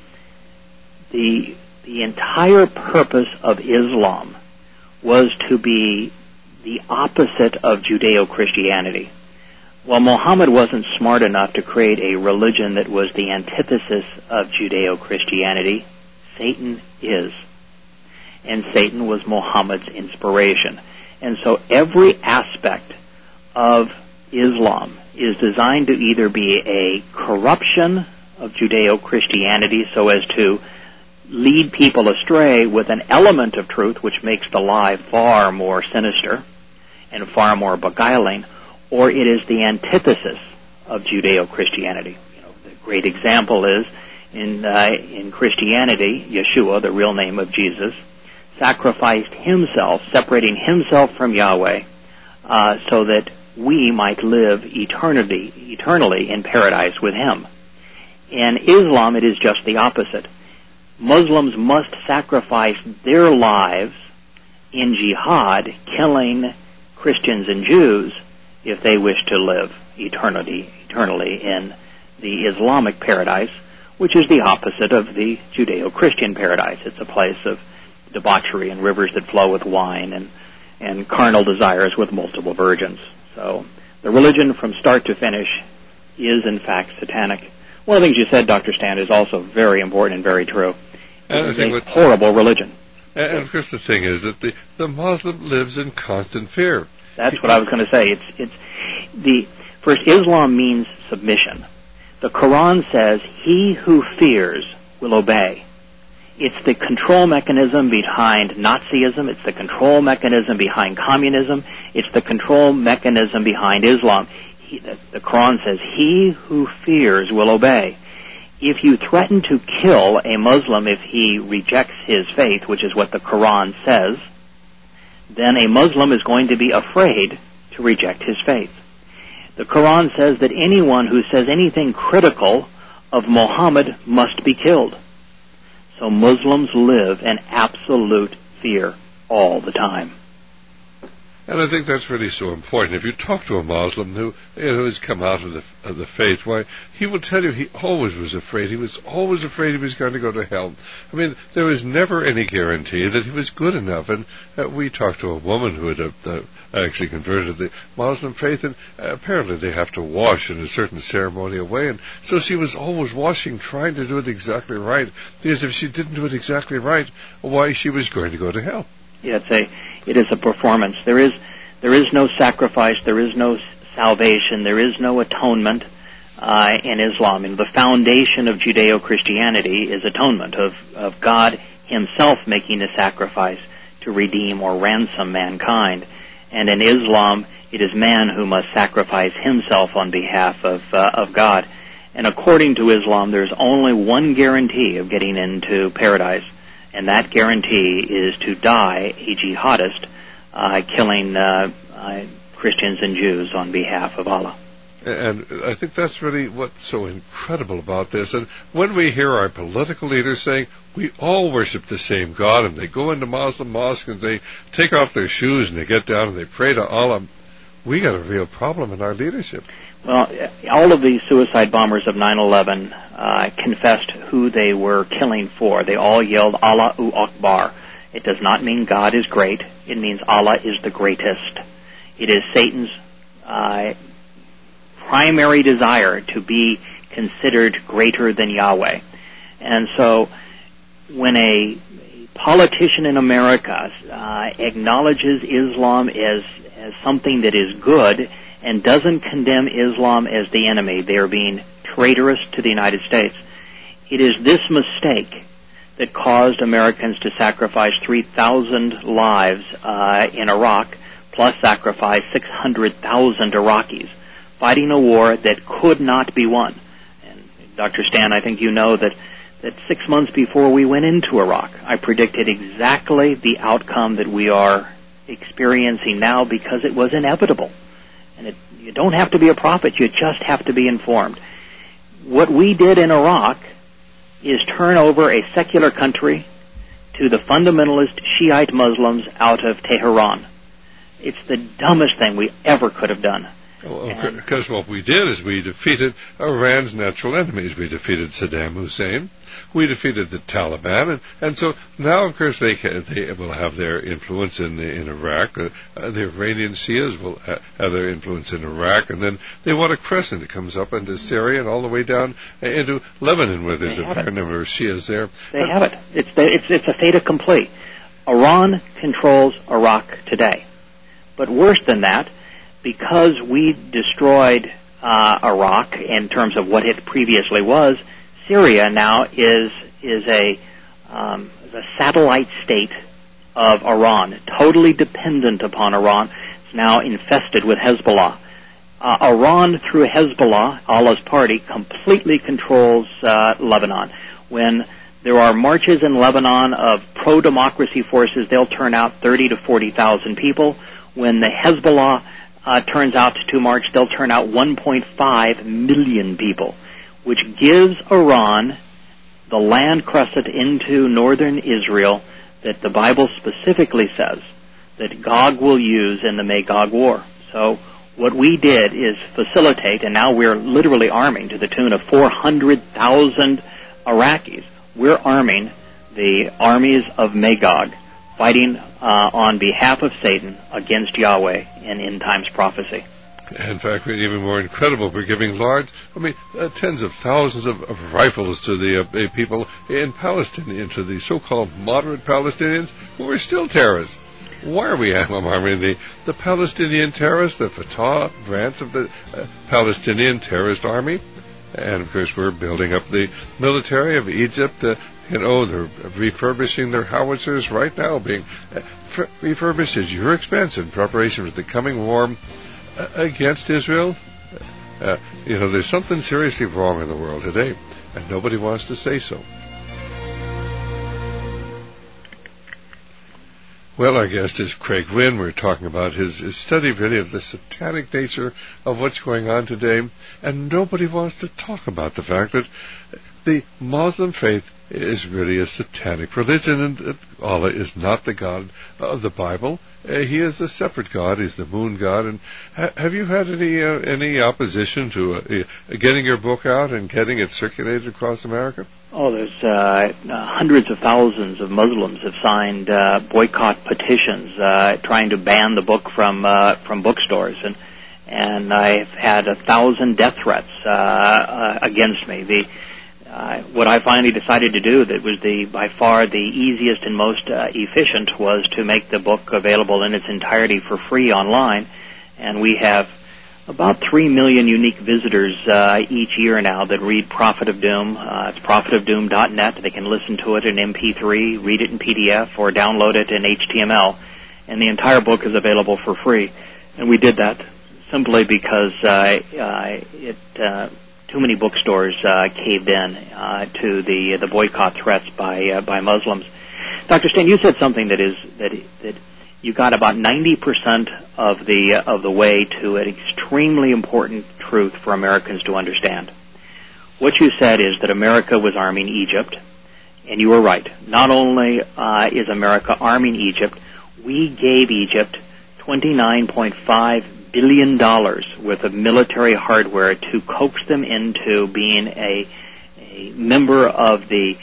the entire purpose of Islam was to be the opposite of Judeo-Christianity. Well, Muhammad wasn't smart enough to create a religion that was the antithesis of Judeo-Christianity. Satan is. And Satan was Muhammad's inspiration. And so every aspect of Islam is designed to either be a corruption of Judeo-Christianity so as to lead people astray with an element of truth which makes the lie far more sinister and far more beguiling, or it is the antithesis of Judeo-Christianity. The great example is in Christianity, Yeshua, the real name of Jesus, sacrificed himself, separating himself from Yahweh, so that we might live eternally in paradise with him. In Islam, it is just the opposite. Muslims must sacrifice their lives in jihad, killing Christians and Jews, if they wish to live eternally in the Islamic paradise, which is the opposite of the Judeo-Christian paradise. It's a place of debauchery and rivers that flow with wine and carnal desires with multiple virgins. So the religion from start to finish is in fact satanic. One of the things you said, Dr. Stan, is also very important and very true. It is a horrible religion. And of course the thing is that the Muslim lives in constant fear. That's what I was going to say. First, Islam means submission. The Quran says, he who fears will obey. It's the control mechanism behind Nazism. It's the control mechanism behind communism. It's the control mechanism behind Islam. The Quran says, he who fears will obey. If you threaten to kill a Muslim if he rejects his faith, which is what the Quran says, then a Muslim is going to be afraid to reject his faith. The Quran says that anyone who says anything critical of Muhammad must be killed. So Muslims live in absolute fear all the time. And I think that's really so important. If you talk to a Muslim who has come out of the faith, why, he will tell you he always was afraid. He was always afraid he was going to go to hell. I mean, there was never any guarantee that he was good enough. And we talked to a woman who had actually converted the Muslim faith, and apparently they have to wash in a certain ceremonial way. And so she was always washing, trying to do it exactly right, because if she didn't do it exactly right, why, she was going to go to hell. Yeah, it is a performance. There is no sacrifice. There is no salvation. There is no atonement in Islam. And the foundation of Judeo-Christianity is atonement, of God himself making a sacrifice to redeem or ransom mankind. And in Islam, it is man who must sacrifice himself on behalf of God. And according to Islam, there's only one guarantee of getting into paradise, and that guarantee is to die a jihadist, killing Christians and Jews on behalf of Allah. And I think that's really what's so incredible about this. And when we hear our political leaders saying, we all worship the same God, and they go into Muslim mosques and they take off their shoes and they get down and they pray to Allah, we got a real problem in our leadership. Well, all of these suicide bombers of 9/11 confessed who they were killing for. They all yelled, Allahu Akbar. It does not mean God is great. It means Allah is the greatest. It is Satan's primary desire to be considered greater than Yahweh. And so when a politician in America acknowledges Islam as something that is good and doesn't condemn Islam as the enemy, they are being traitorous to the United States. It is this mistake that caused Americans to sacrifice 3,000 lives in Iraq, plus sacrifice 600,000 Iraqis, fighting a war that could not be won. And Dr. Stan, I think you know that 6 months before we went into Iraq, I predicted exactly the outcome that we are experiencing now, because it was inevitable. And you don't have to be a prophet, you just have to be informed. What we did in Iraq is turn over a secular country to the fundamentalist Shiite Muslims out of Tehran. It's the dumbest thing we ever could have done. Because what we did is we defeated Iran's natural enemies. We defeated Saddam Hussein. We defeated the Taliban. And so now, of course, they will have their influence in Iraq. The Iranian Shias will have their influence in Iraq. And then they want a crescent that comes up into Syria and all the way down into Lebanon, where there's a fair number of Shias there. They have it. It's a fait accompli. Iran controls Iraq today. But worse than that, because we destroyed Iraq in terms of what it previously was, Syria now is a satellite state of Iran, totally dependent upon Iran. It's now infested with Hezbollah. Iran, through Hezbollah, Allah's party, completely controls Lebanon. When there are marches in Lebanon of pro-democracy forces, they'll turn out 30 to 40,000 people. When the Hezbollah turns out to march, they'll turn out 1.5 million people, which gives Iran the land crescent into northern Israel that the Bible specifically says that Gog will use in the Magog War. So What we did is facilitate, and now we're literally arming to the tune of 400,000 Iraqis. We're arming the armies of Magog, fighting on behalf of Satan against Yahweh in end times prophecy. In fact, even more incredible, we're giving tens of thousands of rifles to the people in Palestine, to the so-called moderate Palestinians who are still terrorists. Why are we arming the Palestinian terrorists, the Fatah branch of the Palestinian terrorist army? And, of course, we're building up the military of Egypt. They're refurbishing their howitzers right now, being refurbished at your expense in preparation for the coming war against Israel. There's something seriously wrong in the world today, and nobody wants to say so. Well, our guest is Craig Wynn. We're talking about his study really of the satanic nature of what's going on today, and nobody wants to talk about the fact that the Muslim faith is really a satanic religion, and Allah is not the God of the Bible. He is a separate God. He's the moon god. And have you had any opposition to getting your book out and getting it circulated across America? Oh, there's hundreds of thousands of Muslims have signed boycott petitions trying to ban the book from bookstores, and I've had 1,000 death threats against me. What I finally decided to do, that was by far the easiest and most efficient, was to make the book available in its entirety for free online, and we have about 3 million unique visitors each year now that read Prophet of Doom. It's prophetofdoom.net. They can listen to it in MP3, read it in PDF, or download it in HTML, and the entire book is available for free. And we did that simply because too many bookstores caved in to the boycott threats by Muslims. Dr. Stan, you said something that you got about 90% of the way to an extremely important truth for Americans to understand. What you said is that America was arming Egypt, and you were right. Not only is America arming Egypt, we gave Egypt $29.5 billion worth of military hardware to coax them into being a member of the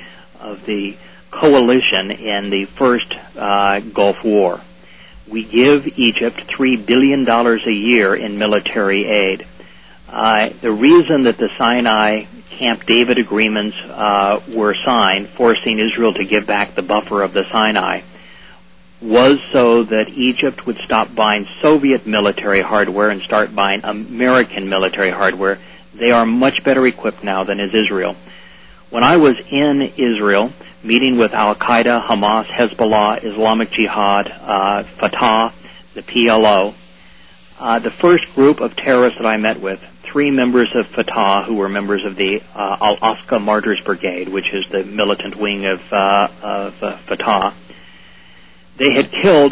coalition in the first Gulf War. We give Egypt $3 billion a year in military aid. The reason that the Sinai Camp David agreements were signed, forcing Israel to give back the buffer of the Sinai, was so that Egypt would stop buying Soviet military hardware and start buying American military hardware. They are much better equipped now than is Israel. When I was in Israel, meeting with Al-Qaeda, Hamas, Hezbollah, Islamic Jihad, Fatah, the PLO, the first group of terrorists that I met with, 3 members of Fatah who were members of the Al-Aqsa Martyrs Brigade, which is the militant wing of Fatah, they had killed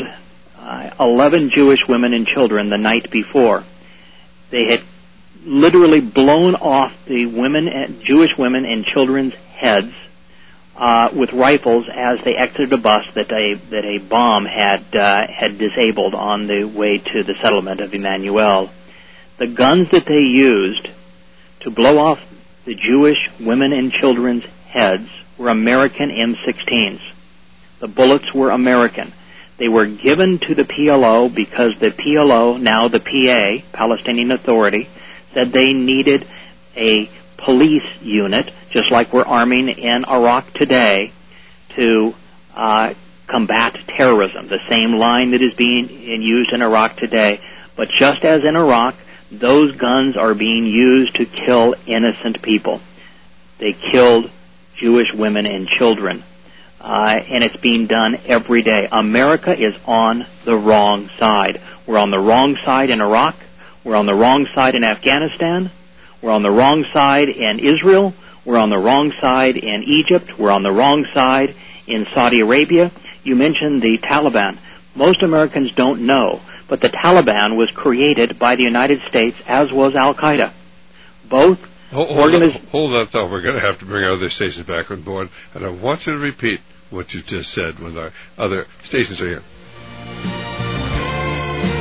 11 Jewish women and children the night before. They had literally blown off the Jewish women and children's heads with rifles as they exited a bus that a bomb had disabled on the way to the settlement of Emmanuel. The guns that they used to blow off the Jewish women and children's heads were American M16s. The bullets were American. They were given to the PLO because the PLO, now the PA, Palestinian Authority, said they needed a police unit, just like we're arming in Iraq today, to combat terrorism, the same line that is being used in Iraq today. But just as in Iraq, those guns are being used to kill innocent people. They killed Jewish women and children. And it's being done every day. America is on the wrong side. We're on the wrong side in Iraq. We're on the wrong side in Afghanistan. We're on the wrong side in Israel. We're on the wrong side in Egypt. We're on the wrong side in Saudi Arabia. You mentioned the Taliban. Most Americans don't know, but the Taliban was created by the United States, as was Al-Qaeda. Both Hold that thought. We're going to have to bring our other stations back on board, and I want you to repeat what you just said when our other stations are here.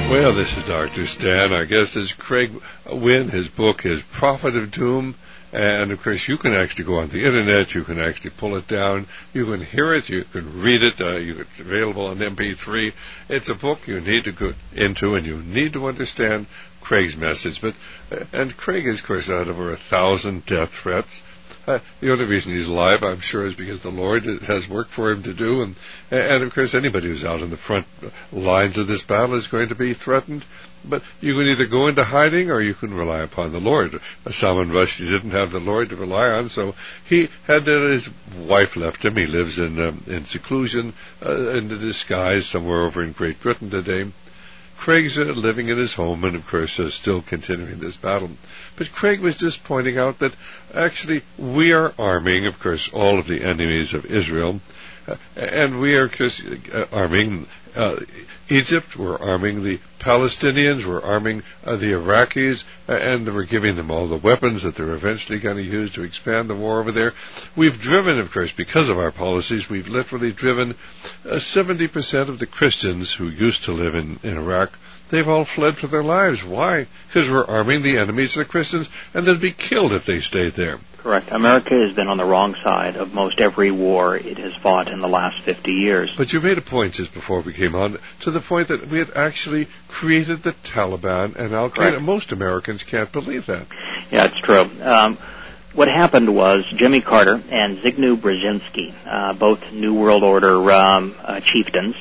Well, this is Dr. Stan. Our guest is Craig Wynn. His book is Prophet of Doom. And, of course, you can actually go on the Internet. You can actually pull it down. You can hear it. You can read it. It's available on MP3. It's a book you need to go into, and you need to understand Craig's message. And Craig is, of course, had over 1,000 death threats. The only reason he's alive, I'm sure, is because the Lord has work for him to do. And of course, anybody who's out in the front lines of this battle is going to be threatened. But you can either go into hiding or you can rely upon the Lord. Salman Rushdie didn't have the Lord to rely on, so he had his wife left him. He lives in seclusion, in the disguise, somewhere over in Great Britain today. Craig's living in his home and, of course, still continuing this battle. But Craig was just pointing out that actually we are arming, of course, all of the enemies of Israel. And we are arming Egypt, we're arming the Palestinians, we're arming the Iraqis, and we're giving them all the weapons that they're eventually going to use to expand the war over there. We've driven, of course, because of our policies, we've literally driven 70% of the Christians who used to live in Iraq. They've all fled for their lives. Why? Because we're arming the enemies of the Christians, and they'd be killed if they stayed there. Correct. America has been on the wrong side of most every war it has fought in the last 50 years. But you made a point just before we came on, to the point that we had actually created the Taliban and Al-Qaeda. Most Americans can't believe that. Yeah, it's true. What happened was Jimmy Carter and Zbigniew Brzezinski, both New World Order chieftains,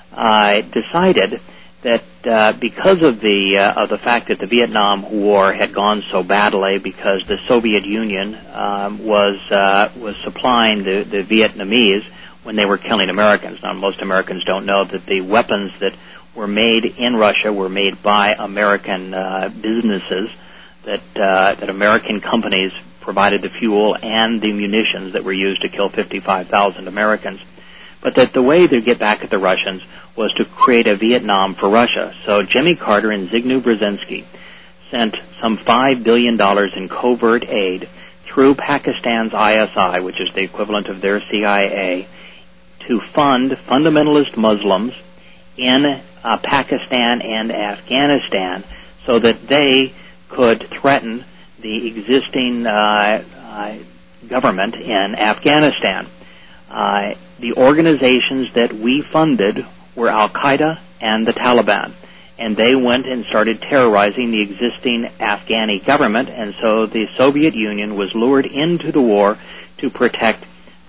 decided that because of the fact that the Vietnam War had gone so badly, because the Soviet Union was supplying the Vietnamese when they were killing Americans. Now, most Americans don't know that the weapons that were made in Russia were made by American businesses, that American companies provided the fuel and the munitions that were used to kill 55,000 Americans. But that the way to get back at the Russians was to create a Vietnam for Russia. So Jimmy Carter and Zbigniew Brzezinski sent some $5 billion in covert aid through Pakistan's ISI, which is the equivalent of their CIA, to fund fundamentalist Muslims in Pakistan and Afghanistan so that they could threaten the existing government in Afghanistan. The organizations that we funded were Al-Qaeda and the Taliban, and they went and started terrorizing the existing Afghani government, and so the Soviet Union was lured into the war to protect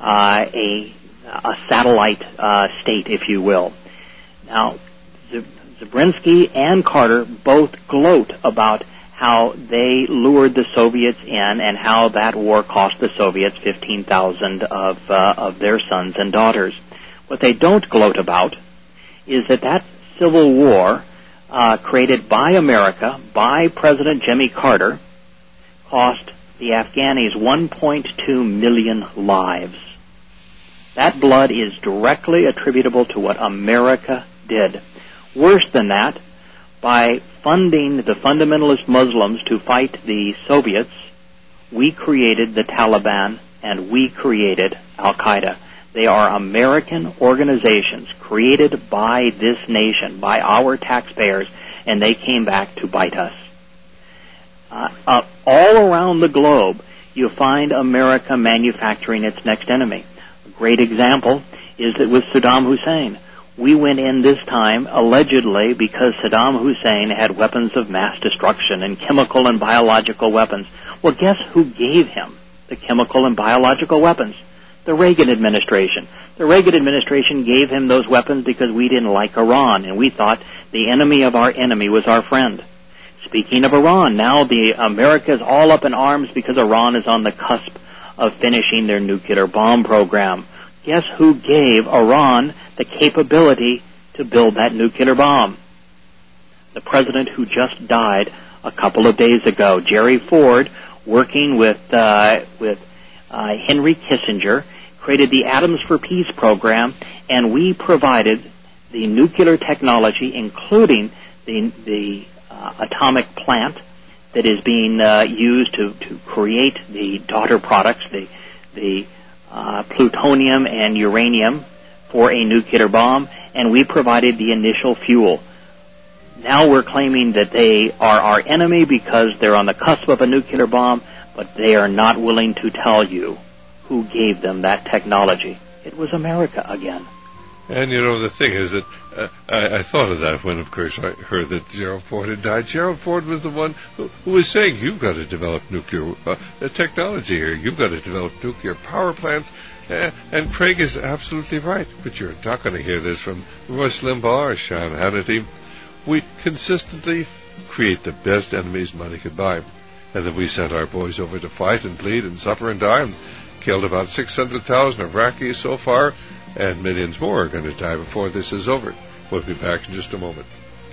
a satellite state, if you will. Now, Zabriskie and Carter both gloat about how they lured the Soviets in and how that war cost the Soviets 15,000 of their sons and daughters. What they don't gloat about is that civil war created by America, by President Jimmy Carter, cost the Afghanis 1.2 million lives. That blood is directly attributable to what America did. Worse than that, by funding the fundamentalist Muslims to fight the Soviets, we created the Taliban and we created Al-Qaeda. They are American organizations created by this nation, by our taxpayers, and they came back to bite us. All around the globe, you find America manufacturing its next enemy. A great example is that with Saddam Hussein. We went in this time allegedly because Saddam Hussein had weapons of mass destruction and chemical and biological weapons. Well, guess who gave him the chemical and biological weapons? The Reagan administration. The Reagan administration gave him those weapons because we didn't like Iran, and we thought the enemy of our enemy was our friend. Speaking of Iran, now America is all up in arms because Iran is on the cusp of finishing their nuclear bomb program. Guess who gave Iran the capability to build that nuclear bomb? The president who just died a couple of days ago, Jerry Ford, working with Henry Kissinger, created the Atoms for Peace program, and we provided the nuclear technology, including the atomic plant that is being used to create the daughter products, the plutonium and uranium for a nuclear bomb, and we provided the initial fuel. Now we're claiming that they are our enemy because they're on the cusp of a nuclear bomb, but they are not willing to tell you who gave them that technology. It was America again. And, the thing is that I thought of that when, of course, I heard that Gerald Ford had died. Gerald Ford was the one who was saying, you've got to develop nuclear technology here. You've got to develop nuclear power plants. And Craig is absolutely right. But you're not going to hear this from Rush Limbaugh or Sean Hannity. We consistently create the best enemies money could buy. And then we sent our boys over to fight and bleed and suffer and die and killed about 600,000 Iraqis so far. And millions more are going to die before this is over. We'll be back in just a moment.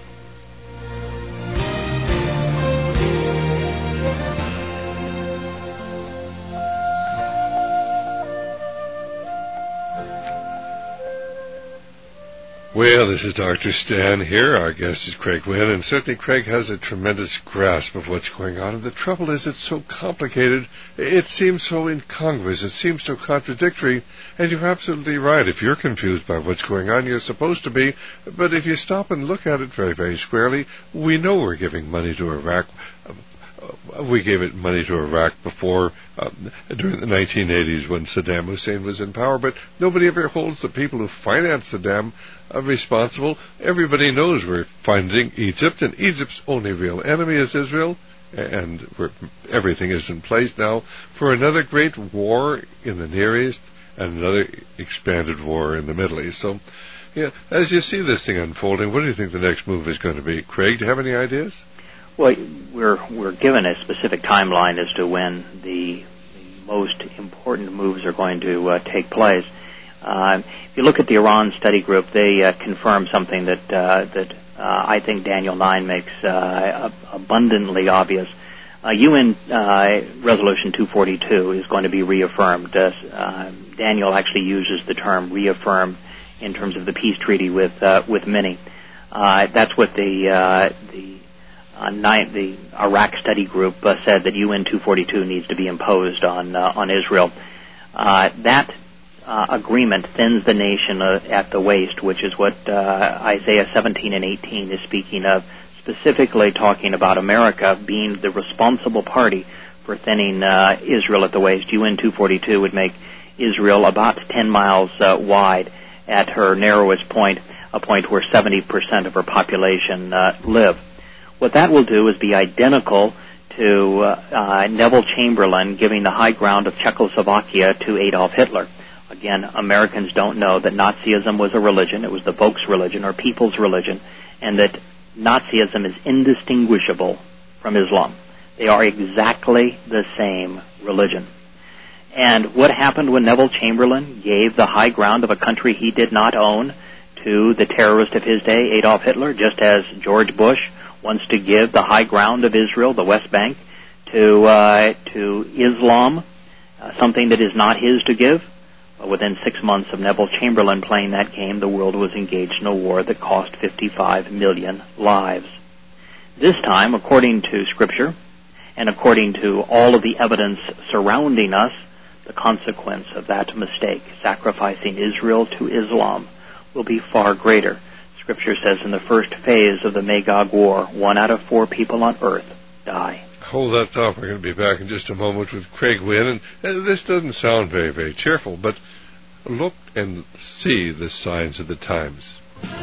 Well, this is Dr. Stan here. Our guest is Craig Wynn, and certainly Craig has a tremendous grasp of what's going on. And the trouble is it's so complicated. It seems so incongruous. It seems so contradictory. And you're absolutely right. If you're confused by what's going on, you're supposed to be. But if you stop and look at it very, very squarely, we know we're giving money to Iraq. We gave it money to Iraq before, during the 1980s when Saddam Hussein was in power, but nobody ever holds the people who financed Saddam responsible. Everybody knows we're funding Egypt, and Egypt's only real enemy is Israel, and everything is in place now for another great war in the Near East and another expanded war in the Middle East. So, yeah, as you see this thing unfolding, what do you think the next move is going to be? Craig, do you have any ideas? Well, we're given a specific timeline as to when the most important moves are going to take place. If you look at the Iran study group, they confirm something that I think Daniel 9 makes abundantly obvious. UN Resolution 242 is going to be reaffirmed. Daniel actually uses the term reaffirmed in terms of the peace treaty with many. That's what the Iraq study group said, that UN 242 needs to be imposed on Israel. That agreement thins the nation at the waist, which is what Isaiah 17 and 18 is speaking of, specifically talking about America being the responsible party for thinning Israel at the waist. UN 242 would make Israel about 10 miles wide at her narrowest point, a point where 70% of her population live. What that will do is be identical to Neville Chamberlain giving the high ground of Czechoslovakia to Adolf Hitler. Again, Americans don't know that Nazism was a religion. It was the Volksreligion, or people's religion, and that Nazism is indistinguishable from Islam. They are exactly the same religion. And what happened when Neville Chamberlain gave the high ground of a country he did not own to the terrorist of his day, Adolf Hitler, just as George Bush wants to give the high ground of Israel, the West Bank, to Islam, something that is not his to give? But within 6 months of Neville Chamberlain playing that game, the world was engaged in a war that cost 55 million lives. This time, according to Scripture, and according to all of the evidence surrounding us, the consequence of that mistake, sacrificing Israel to Islam, will be far greater. Scripture says in the first phase of the Magog War, 1 out of 4 people on earth die. Hold that thought. We're going to be back in just a moment with Craig Wynn. And this doesn't sound very, very cheerful, but look and see the signs of the times.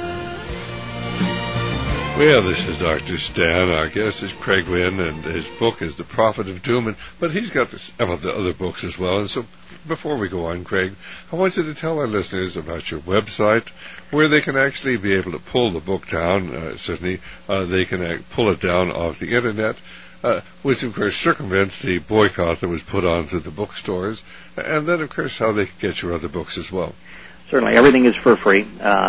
Well, this is Dr. Stan. Our guest is Craig Wynn, and his book is The Prophet of Doom. But he's got several other books as well. And so before we go on, Craig, I want you to tell our listeners about your website, where they can actually be able to pull the book down. Certainly, they can pull it down off the Internet, which, of course, circumvents the boycott that was put on through the bookstores. And then, of course, how they can get your other books as well. Certainly. Everything is for free.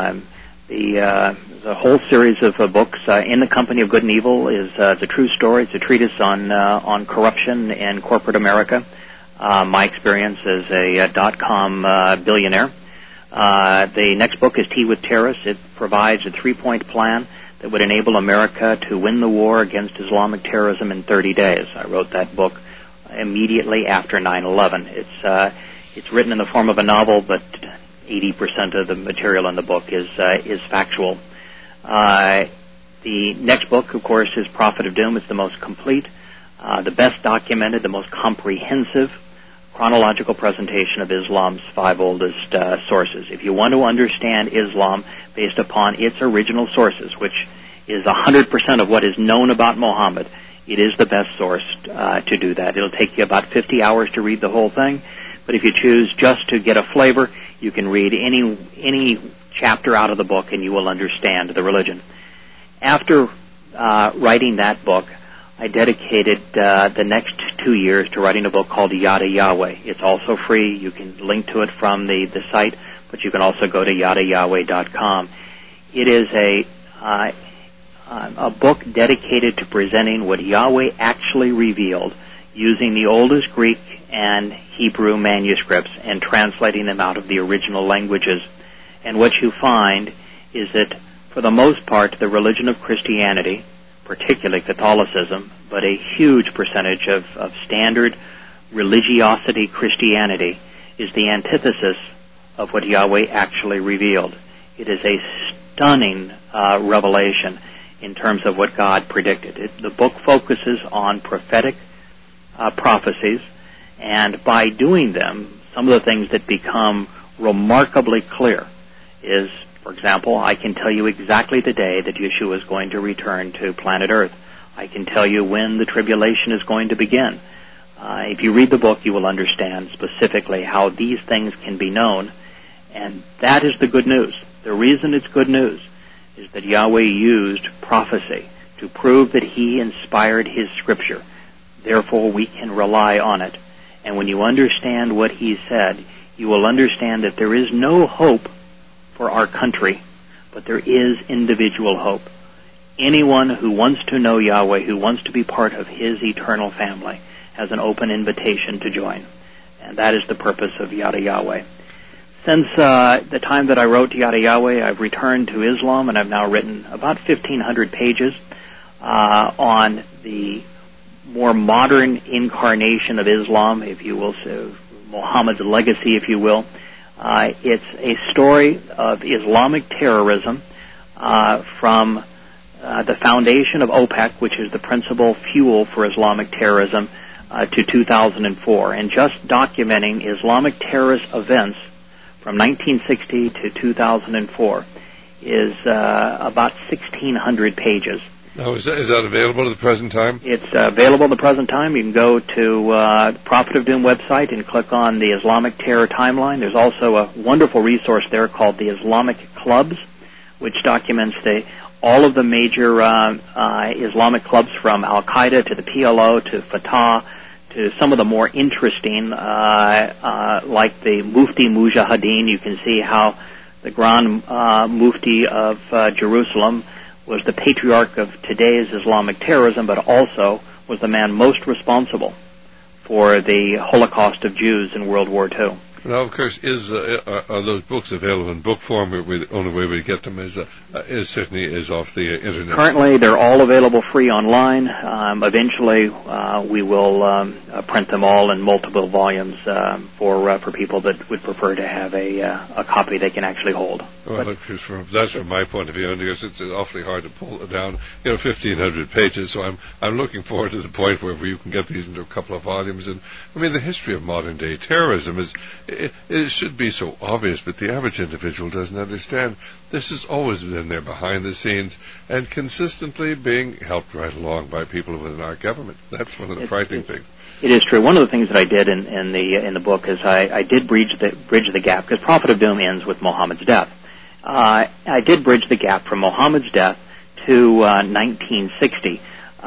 The whole series of books, In the Company of Good and Evil, is a true story. It's a treatise on corruption in corporate America. My experience as a .com billionaire. The next book is Tea with Terrorists. It provides a 3-point plan that would enable America to win the war against Islamic terrorism in 30 days. I wrote that book immediately after 9/11. It's written in the form of a novel, but 80% of the material in the book is factual. The next book, of course, is Prophet of Doom. It's the most complete, the best documented, the most comprehensive chronological presentation of Islam's 5 oldest sources. If you want to understand Islam based upon its original sources, which is 100% of what is known about Muhammad, it is the best source to do that. It'll take you about 50 hours to read the whole thing, but if you choose just to get a flavor, you can read any chapter out of the book and you will understand the religion. After writing that book, I dedicated the next 2 years to writing a book called Yada Yahweh. It's also free. You can link to it from the site, but you can also go to yadayahweh.com. It is a book dedicated to presenting what Yahweh actually revealed using the oldest Greek and Hebrew manuscripts and translating them out of the original languages. And what you find is that, for the most part, the religion of Christianity, particularly Catholicism, but a huge percentage of standard religiosity Christianity, is the antithesis of what Yahweh actually revealed. It is a stunning revelation in terms of what God predicted. The book focuses on prophetic prophecies, and by doing them, some of the things that become remarkably clear is, for example, I can tell you exactly the day that Yeshua is going to return to planet Earth. I can tell you when the tribulation is going to begin. If you read the book, you will understand specifically how these things can be known, and that is the good news. The reason it's good news is that Yahweh used prophecy to prove that He inspired His Scripture. Therefore, we can rely on it. And when you understand what He said, you will understand that there is no hope for our country, but there is individual hope. Anyone who wants to know Yahweh, who wants to be part of His eternal family, has an open invitation to join. And that is the purpose of Yada Yahweh. Since the time that I wrote Yada Yahweh, I've returned to Islam, and I've now written about 1,500 pages on the more modern incarnation of Islam, if you will, so Muhammad's legacy, if you will. It's a story of Islamic terrorism from the foundation of OPEC, which is the principal fuel for Islamic terrorism, to 2004, and just documenting Islamic terrorist events from 1960 to 2004 is about 1,600 pages. Now, is that available at the present time? It's available at the present time. You can go to Prophet of Doom website and click on the Islamic Terror Timeline. There's also a wonderful resource there called the Islamic Clubs, which documents all of the major Islamic clubs, from Al-Qaeda to the PLO to Fatah to some of the more interesting, like the Mufti Mujahideen. You can see how the Grand Mufti of Jerusalem was the patriarch of today's Islamic terrorism, but also was the man most responsible for the Holocaust of Jews in World War II. Now, of course, are those books available in book form? The only way we get them is certainly off the internet. Currently, they're all available free online. Eventually, we will print them all in multiple volumes for people that would prefer to have a copy they can actually hold. Well, that's from my point of view, and it's awfully hard to pull it down. 1,500 pages, so I'm looking forward to the point where you can get these into a couple of volumes. And I mean, the history of modern day terrorism is. It should be so obvious, but the average individual doesn't understand. This has always been there behind the scenes and consistently being helped right along by people within our government. That's one of the frightening things. It is true. One of the things that I did in the book is I did bridge the gap, because Prophet of Doom ends with Muhammad's death. I did bridge the gap from Muhammad's death to 1960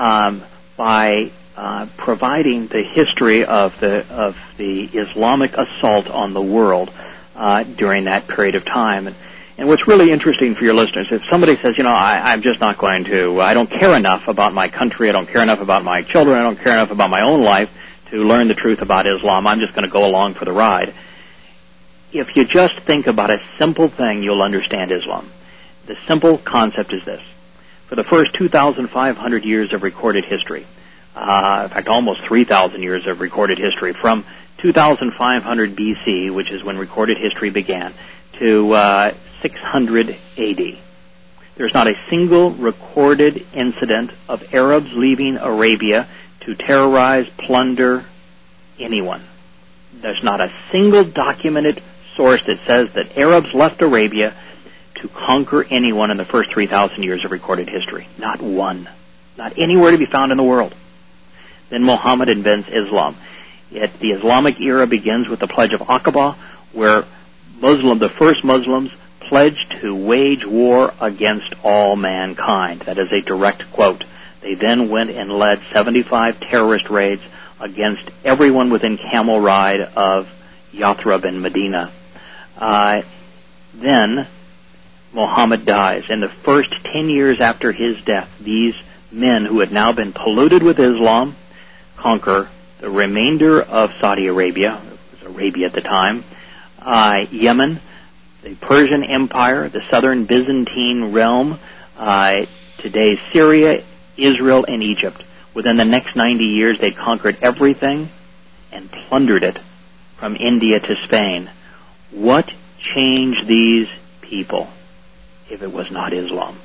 by providing the history of the Islamic assault on the world during that period of time. And what's really interesting for your listeners, if somebody says, I'm just not going to, I don't care enough about my country, I don't care enough about my children, I don't care enough about my own life to learn the truth about Islam, I'm just going to go along for the ride. If you just think about a simple thing, you'll understand Islam. The simple concept is this. For the first 2,500 years of recorded history, in fact, almost 3,000 years of recorded history, from 2,500 BC, which is when recorded history began, to 600 AD. There's not a single recorded incident of Arabs leaving Arabia to terrorize, plunder anyone. There's not a single documented source that says that Arabs left Arabia to conquer anyone in the first 3,000 years of recorded history. Not one. Not anywhere to be found in the world. Then Muhammad invents Islam. The Islamic era begins with the Pledge of Aqaba, where the first Muslims pledged to wage war against all mankind. That is a direct quote. They then went and led 75 terrorist raids against everyone within camel ride of Yathrib and Medina. Then Muhammad dies. In the first 10 years after his death, these men who had now been polluted with Islam conquer the remainder of Saudi Arabia, it was Arabia at the time, Yemen, the Persian Empire, the southern Byzantine realm, today's Syria, Israel, and Egypt. Within the next 90 years, they conquered everything and plundered it from India to Spain. What changed these people if it was not Islam?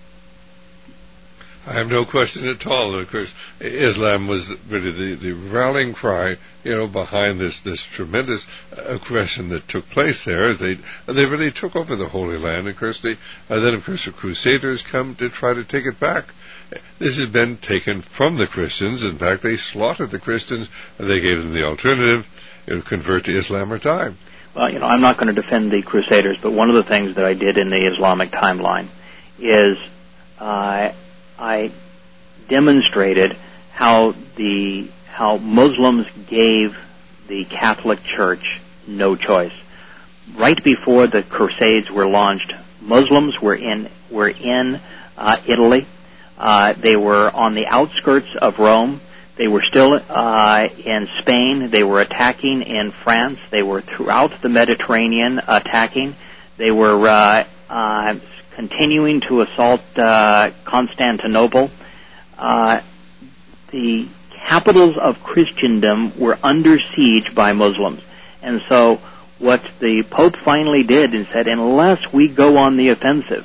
I have no question at all. Of course, Islam was really the rallying cry, behind this tremendous aggression that took place there. They really took over the Holy Land. Of course, then the Crusaders come to try to take it back. This has been taken from the Christians. In fact, they slaughtered the Christians, and they gave them the alternative: convert to Islam or die. Well, I'm not going to defend the Crusaders, but one of the things that I did in the Islamic timeline is I demonstrated how Muslims gave the Catholic Church no choice. Right before the Crusades were launched, Muslims were in Italy. They were on the outskirts of Rome. They were still in Spain. They were attacking in France. They were throughout the Mediterranean attacking. They were continuing to assault Constantinople. The capitals of Christendom were under siege by Muslims. And so what the Pope finally did and said, unless we go on the offensive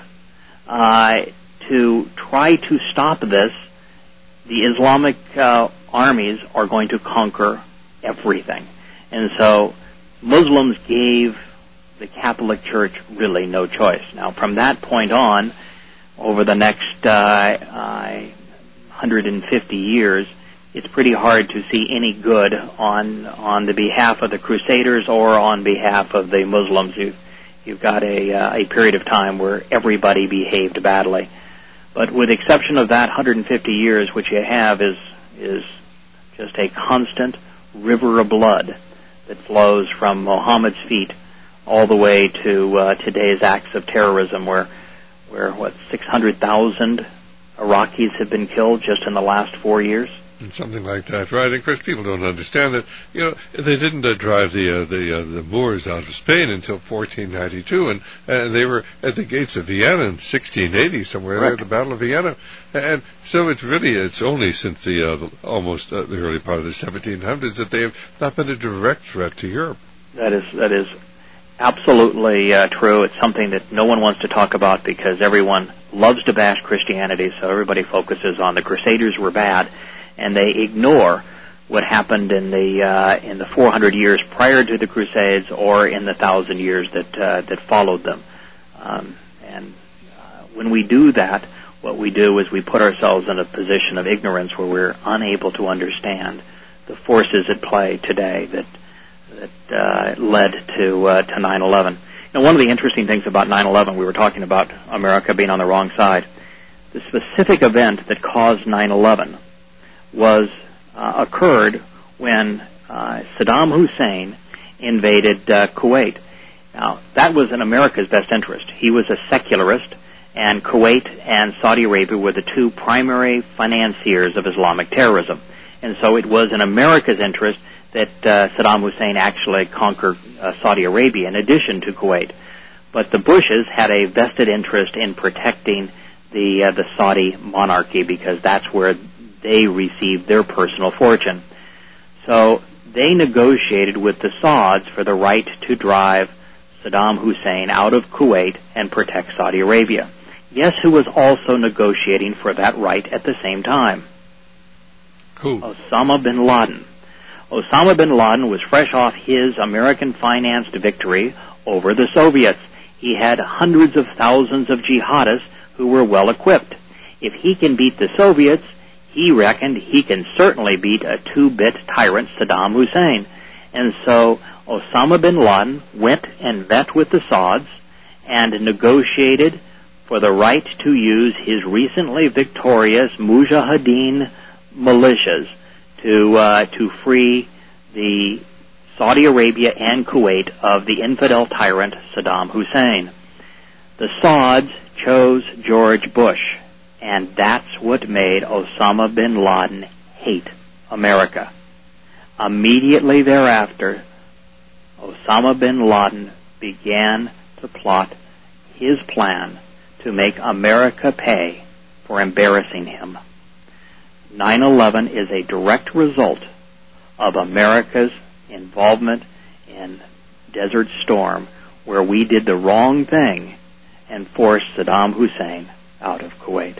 to try to stop this, the Islamic armies are going to conquer everything. And so Muslims gave the Catholic Church really no choice. Now, from that point on, over the next 150 years, it's pretty hard to see any good on the behalf of the Crusaders or on behalf of the Muslims. You've got a period of time where everybody behaved badly. But with the exception of that 150 years, what you have is just a constant river of blood that flows from Muhammad's feet all the way to today's acts of terrorism, where 600,000 Iraqis have been killed just in the last 4 years. Something like that, right? And of course, people don't understand that. They didn't drive the Moors out of Spain until 1492, and they were at the gates of Vienna in 1680, somewhere there, at the Battle of Vienna. And so it's only since the early part of the 1700s that they have not been a direct threat to Europe. That is absolutely true. It's something that no one wants to talk about because everyone loves to bash Christianity, so everybody focuses on the Crusaders were bad, and they ignore what happened in the 400 years prior to the Crusades or in the 1,000 years that followed them. When we do that, what we do is we put ourselves in a position of ignorance where we're unable to understand the forces at play today that led to 9/11. Now, one of the interesting things about 9/11, we were talking about America being on the wrong side. The specific event that caused 9/11 occurred when Saddam Hussein invaded Kuwait. Now, that was in America's best interest. He was a secularist, and Kuwait and Saudi Arabia were the two primary financiers of Islamic terrorism. And so it was in America's interest that Saddam Hussein actually conquered Saudi Arabia in addition to Kuwait. But the Bushes had a vested interest in protecting the Saudi monarchy because that's where they received their personal fortune. So they negotiated with the Sauds for the right to drive Saddam Hussein out of Kuwait and protect Saudi Arabia. Guess who was also negotiating for that right at the same time? Who? Osama bin Laden. Osama bin Laden was fresh off his American-financed victory over the Soviets. He had hundreds of thousands of jihadists who were well equipped. If he can beat the Soviets, he reckoned he can certainly beat a two-bit tyrant Saddam Hussein. And so Osama bin Laden went and met with the Saudis and negotiated for the right to use his recently victorious Mujahideen militias to free the Saudi Arabia and Kuwait of the infidel tyrant Saddam Hussein. The Saudis chose George Bush, and that's what made Osama bin Laden hate America. Immediately thereafter, Osama bin Laden began to plot his plan to make America pay for embarrassing him. 9/11 is a direct result of America's involvement in Desert Storm, where we did the wrong thing and forced Saddam Hussein out of Kuwait.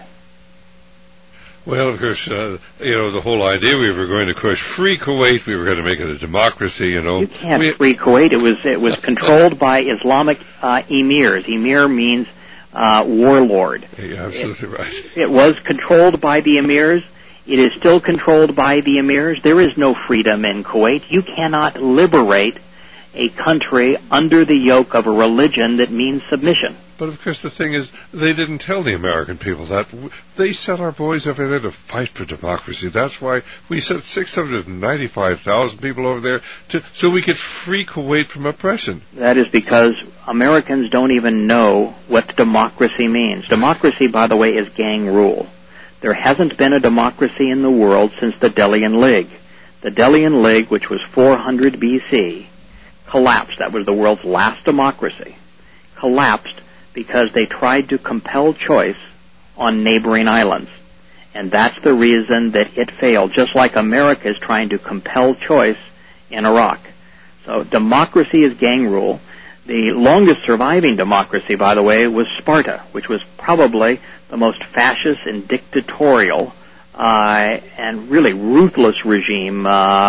Well, of course, the whole idea we were going to crush free Kuwait, we were going to make it a democracy, You can't free Kuwait. It was controlled by Islamic emirs. Emir means warlord. You're absolutely right. It was controlled by the emirs. It is still controlled by the emirs. There is no freedom in Kuwait. You cannot liberate a country under the yoke of a religion that means submission. But, of course, the thing is, they didn't tell the American people that. They sent our boys over there to fight for democracy. That's why we sent 695,000 people over there so we could free Kuwait from oppression. That is because Americans don't even know what democracy means. Democracy, by the way, is gang rule. There hasn't been a democracy in the world since the Delian League. The Delian League, which was 400 BC, collapsed. That was the world's last democracy. Collapsed because they tried to compel choice on neighboring islands. And that's the reason that it failed, just like America is trying to compel choice in Iraq. So democracy is gang rule. The longest surviving democracy, by the way, was Sparta, which was probably the most fascist and dictatorial and really ruthless regime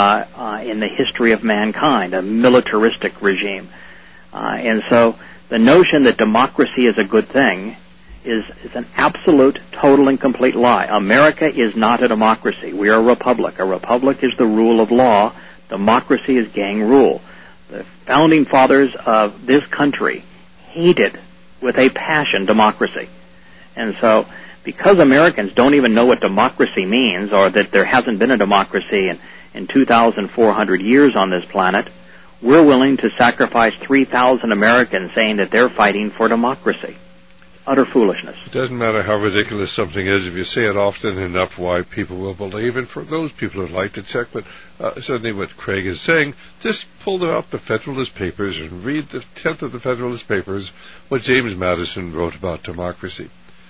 in the history of mankind, a militaristic regime. And so the notion that democracy is a good thing is an absolute, total, and complete lie. America is not a democracy. We are a republic. A republic is the rule of law. Democracy is gang rule. The founding fathers of this country hated with a passion democracy. And so because Americans don't even know what democracy means, or that there hasn't been a democracy in 2,400 years on this planet, we're willing to sacrifice 3,000 Americans saying that they're fighting for democracy. Utter foolishness. It doesn't matter how ridiculous something is. If you say it often enough, why people will believe. And for those people who'd like to check, but certainly what Craig is saying, just pull out the Federalist Papers and read the 10th of the Federalist Papers, what James Madison wrote about democracy.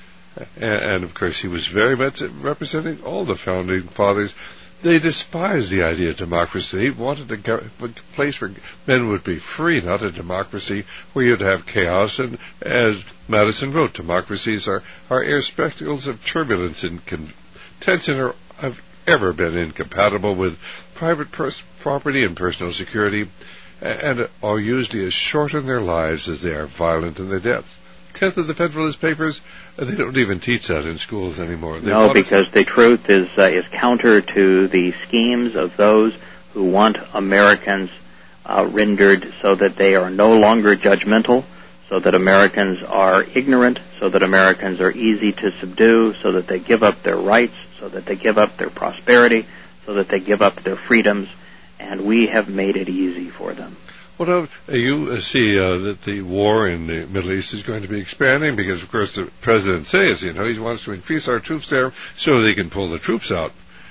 And of course, he was very much representing all the founding fathers. They despised the idea of democracy. They wanted a place where men would be free, not a democracy where you'd have chaos. And as Madison wrote, democracies are air spectacles of turbulence and tension have ever been incompatible with private property and personal security, and are usually as short in their lives as they are violent in their deaths. 10th of the Federalist Papers, they don't even teach that in schools anymore. No, because the truth is counter to the schemes of those who want Americans rendered so that they are no longer judgmental, so that Americans are ignorant, so that Americans are easy to subdue, so that they give up their rights, so that they give up their prosperity, so that they give up their freedoms, and we have made it easy for them. Well, you see that the war in the Middle East is going to be expanding because, of course, the president says, he wants to increase our troops there so they can pull the troops out.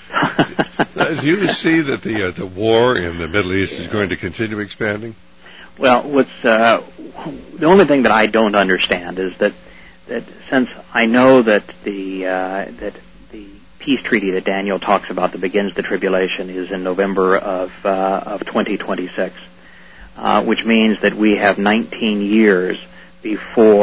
Do you see that the war in the Middle East is going to continue expanding? Well, the only thing that I don't understand is that since I know that the peace treaty that Daniel talks about that begins the tribulation is in November of 2026. Which means that we have 19 years before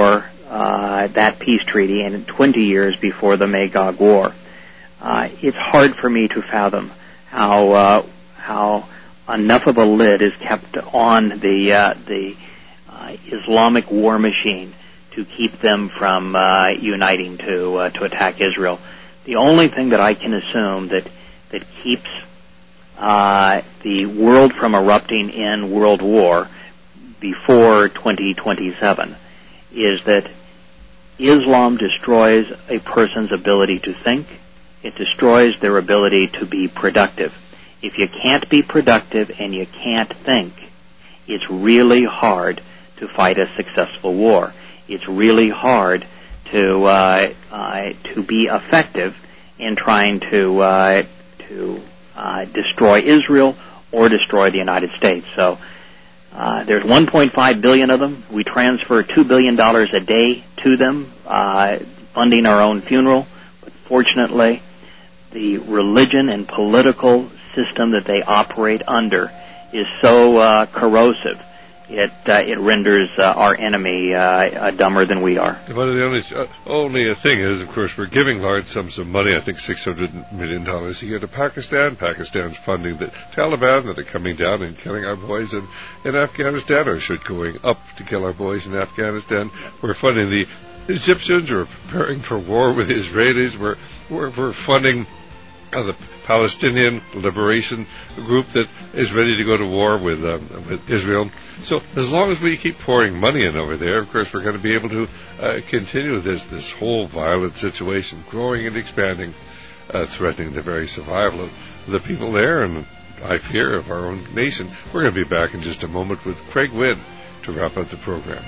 that peace treaty and 20 years before the Magog War. It's hard for me to fathom how enough of a lid is kept on the Islamic war machine to keep them from uniting to attack Israel. The only thing that I can assume that keeps the world from erupting in world war before 2027 is that Islam destroys a person's ability to think. It destroys their ability to be productive. If you can't be productive and you can't think, it's really hard to fight a successful war. It's really hard to be effective in trying to destroy Israel or destroy the United States. So there's 1.5 billion of them. We transfer $2 billion a day to them, funding our own funeral. But fortunately, the religion and political system that they operate under is so corrosive, it renders our enemy dumber than we are. Well, the only thing is, of course, we're giving large sums of money, I think $600 million a year to Pakistan. Pakistan's funding the Taliban that are coming down and killing our boys in Afghanistan, or should going up to kill our boys in Afghanistan. We're funding the Egyptians. We're preparing for war with the Israelis. We're funding the Palestinian Liberation Group that is ready to go to war with Israel. So as long as we keep pouring money in over there, of course, we're going to be able to continue this whole violent situation, growing and expanding, threatening the very survival of the people there, and I fear of our own nation. We're going to be back in just a moment with Craig Wynn to wrap up the program.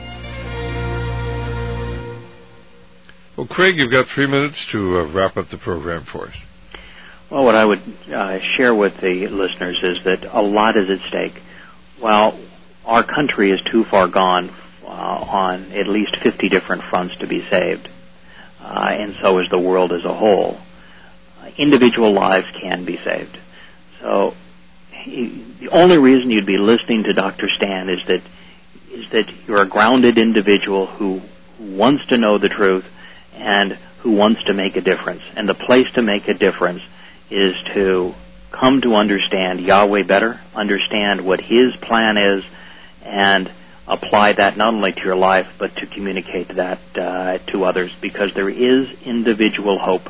Well, Craig, you've got 3 minutes to wrap up the program for us. Well, what I would share with the listeners is that a lot is at stake. While our country is too far gone on at least 50 different fronts to be saved, and so is the world as a whole, individual lives can be saved. So the only reason you'd be listening to Dr. Stan is that you're a grounded individual who wants to know the truth and who wants to make a difference. And the place to make a difference is to come to understand Yahweh better, understand what His plan is, and apply that not only to your life, but to communicate that to others, because there is individual hope.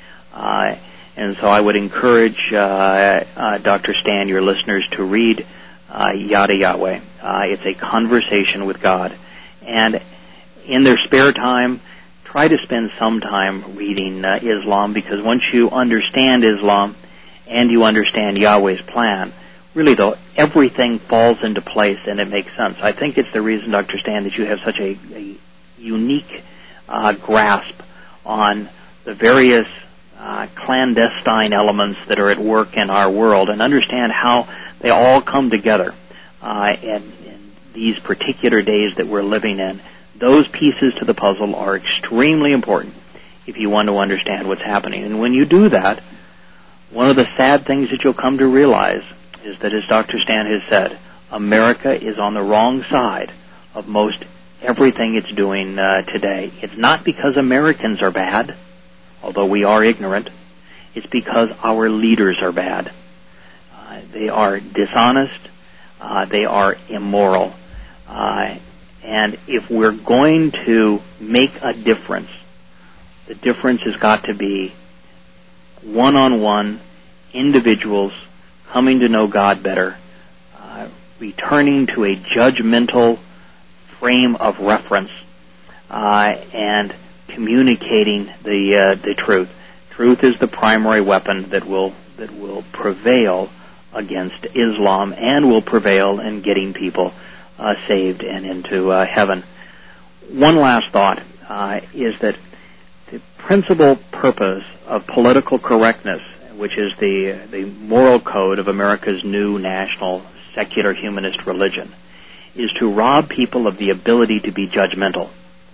And so I would encourage Dr. Stan, your listeners, to read Yada Yahweh. It's a conversation with God. And in their spare time, try to spend some time reading Islam, because once you understand Islam and you understand Yahweh's plan, really, though, everything falls into place and it makes sense. I think it's the reason, Dr. Stan, that you have such a unique grasp on the various clandestine elements that are at work in our world, and understand how they all come together in these particular days that we're living in. Those pieces to the puzzle are extremely important if you want to understand what's happening. And when you do that, one of the sad things that you'll come to realize is that, as Dr. Stan has said, America is on the wrong side of most everything it's doing today. It's not because Americans are bad, although we are ignorant. It's because our leaders are bad. They are dishonest. They are immoral. And if we're going to make a difference, the difference has got to be one-on-one individuals coming to know God better, returning to a judgmental frame of reference, and communicating the truth. Truth is the primary weapon that will prevail against Islam and will prevail in getting people saved and into heaven. One last thought is that the principal purpose of political correctness, which is the moral code of America's new national secular humanist religion, is to rob people of the ability to be judgmental.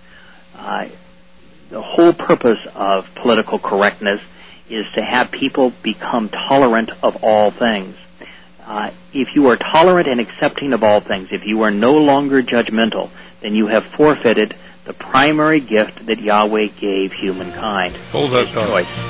The whole purpose of political correctness is to have people become tolerant of all things. If you are tolerant and accepting of all things, if you are no longer judgmental, then you have forfeited the primary gift that Yahweh gave humankind. Hold that thought. Choice.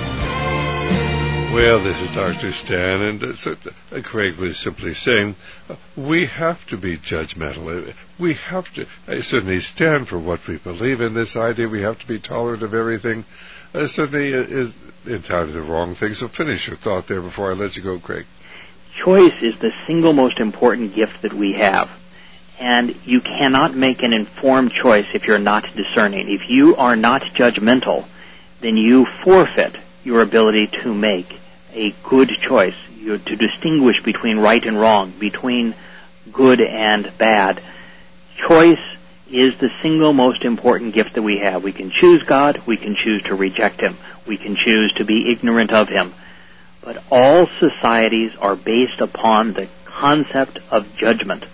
Well, this is Dr. Stan, and Craig was simply saying we have to be judgmental. We have to certainly stand for what we believe in. This idea we have to be tolerant of everything certainly is entirely the wrong thing. So finish your thought there before I let you go, Craig. Choice is the single most important gift that we have. And you cannot make an informed choice if you're not discerning. If you are not judgmental, then you forfeit your ability to make a good choice, to distinguish between right and wrong, between good and bad. Choice is the single most important gift that we have. We can choose God, we can choose to reject Him, we can choose to be ignorant of Him. But all societies are based upon the concept of judgment,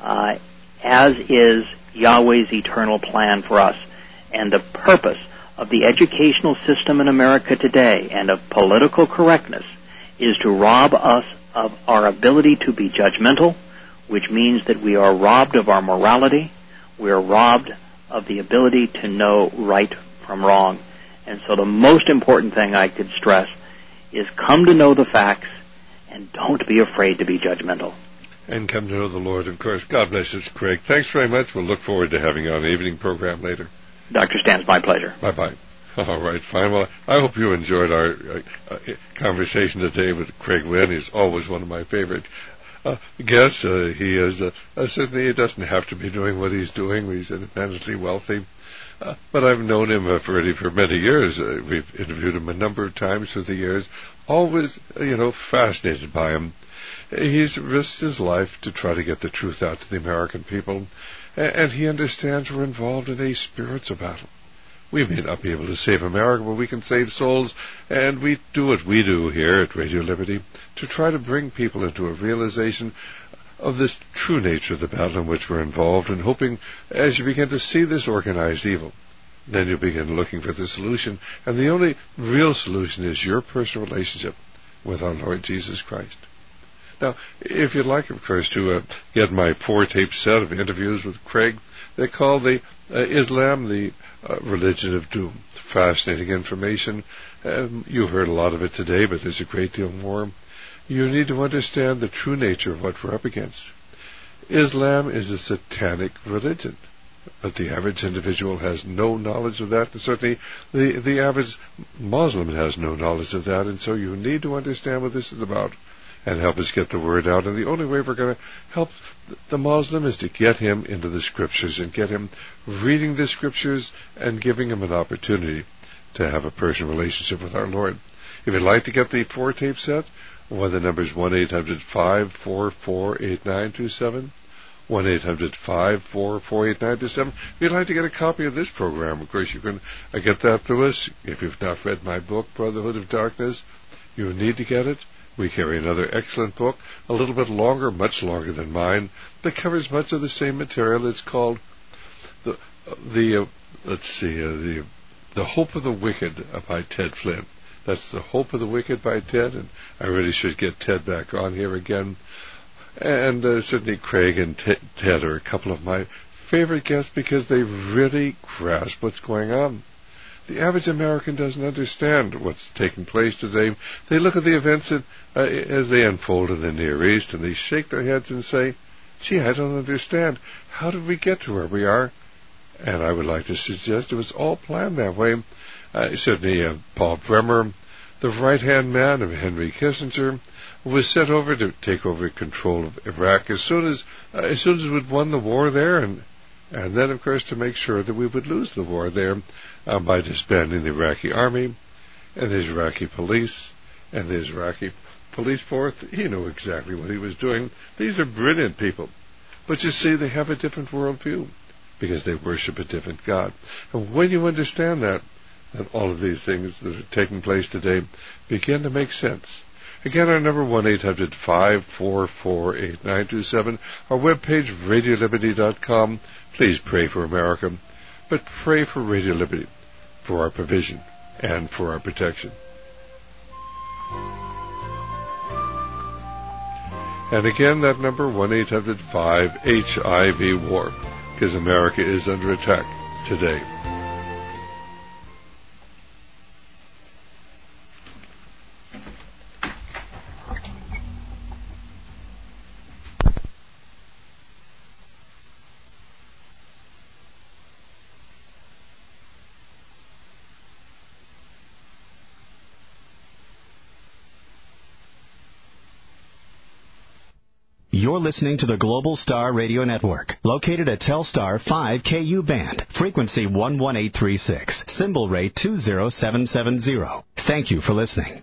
as is Yahweh's eternal plan for us. And the purpose of the educational system in America today and of political correctness is to rob us of our ability to be judgmental, which means that we are robbed of our morality, we are robbed of the ability to know right from wrong. And so the most important thing I could stress is come to know the facts and don't be afraid to be judgmental. And come to know the Lord, of course. God bless us, Craig. Thanks very much. We'll look forward to having you on the evening program later. Dr. Stan, it's my pleasure. Bye-bye. All right, fine. Well, I hope you enjoyed our conversation today with Craig Wynn. He's always one of my favorite guests. He is certainly he doesn't have to be doing what he's doing. He's independently wealthy. But I've known him already for many years. We've interviewed him a number of times through the years. Always, fascinated by him. He's risked his life to try to get the truth out to the American people. And he understands we're involved in a spiritual battle. We may not be able to save America, but we can save souls, and we do what we do here at Radio Liberty to try to bring people into a realization of this true nature of the battle in which we're involved, and hoping as you begin to see this organized evil, then you'll begin looking for the solution. And the only real solution is your personal relationship with our Lord Jesus Christ. Now, if you'd like, of course, to get my 4-tape set of interviews with Craig, they call the Islam the religion of doom. Fascinating information. You heard a lot of it today, but there's a great deal more. You need to understand the true nature of what we're up against. Islam is a satanic religion, but the average individual has no knowledge of that, and certainly the average Muslim has no knowledge of that, and so you need to understand what this is about and help us get the word out. And the only way we're going to help the Muslim is to get him into the Scriptures and get him reading the Scriptures and giving him an opportunity to have a personal relationship with our Lord. If you'd like to get the 4-tape set, well, the number is 1-800-544-8927, 1-800-544-8927. If you'd like to get a copy of this program, of course, you can get that through us. If you've not read my book, Brotherhood of Darkness, you need to get it. We carry another excellent book, a little bit longer, much longer than mine, that covers much of the same material. It's called The Hope of the Wicked by Ted Flynn. That's The Hope of the Wicked by Ted, and I really should get Ted back on here again. And certainly Craig and Ted are a couple of my favorite guests because they really grasp what's going on. The average American doesn't understand what's taking place today. They look at the events as they unfold in the Near East, and they shake their heads and say, gee, I don't understand. How did we get to where we are? And I would like to suggest it was all planned that way. Certainly Paul Bremer, the right-hand man of Henry Kissinger, was sent over to take over control of Iraq as soon as we'd won the war there, and then, of course, to make sure that we would lose the war there by disbanding the Iraqi army and the Iraqi police and the Iraqi police force. He knew exactly what he was doing. These are brilliant people. But you see, they have a different worldview because they worship a different God. And when you understand that, then all of these things that are taking place today begin to make sense. Again, our number 1-800-544-8927. Our webpage, RadioLiberty.com. Please pray for America, but pray for Radio Liberty, for our provision, and for our protection. And again, that number, 1-800-5HIV-WAR, because America is under attack. today. You're listening to the Global Star Radio Network, located at Telstar 5 KU band, frequency 11836, symbol rate 20770. Thank you for listening.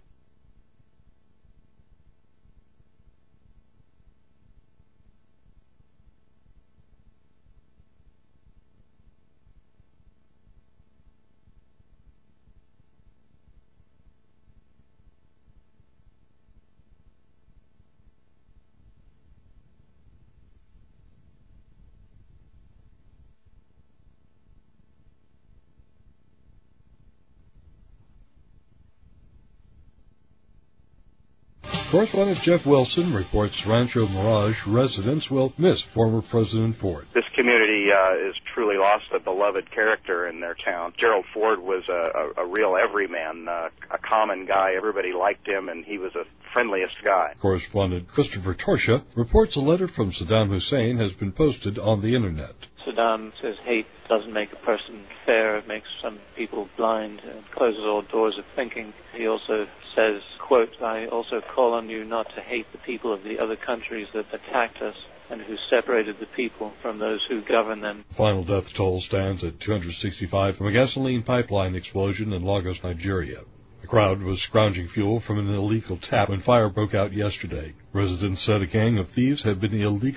Correspondent Jeff Wilson reports Rancho Mirage residents will miss former President Ford. This community is truly lost a beloved character in their town. Gerald Ford was a real everyman, a common guy. Everybody liked him, and he was the friendliest guy. Correspondent Christopher Torsha reports a letter from Saddam Hussein has been posted on the Internet. Saddam says hate doesn't make a person fair. It makes some people blind and closes all doors of thinking. He also says, quote, I also call on you not to hate the people of the other countries that attacked us and who separated the people from those who govern them. Final death toll stands at 265 from a gasoline pipeline explosion in Lagos, Nigeria. The crowd was scrounging fuel from an illegal tap when fire broke out yesterday. Residents said a gang of thieves had been illegally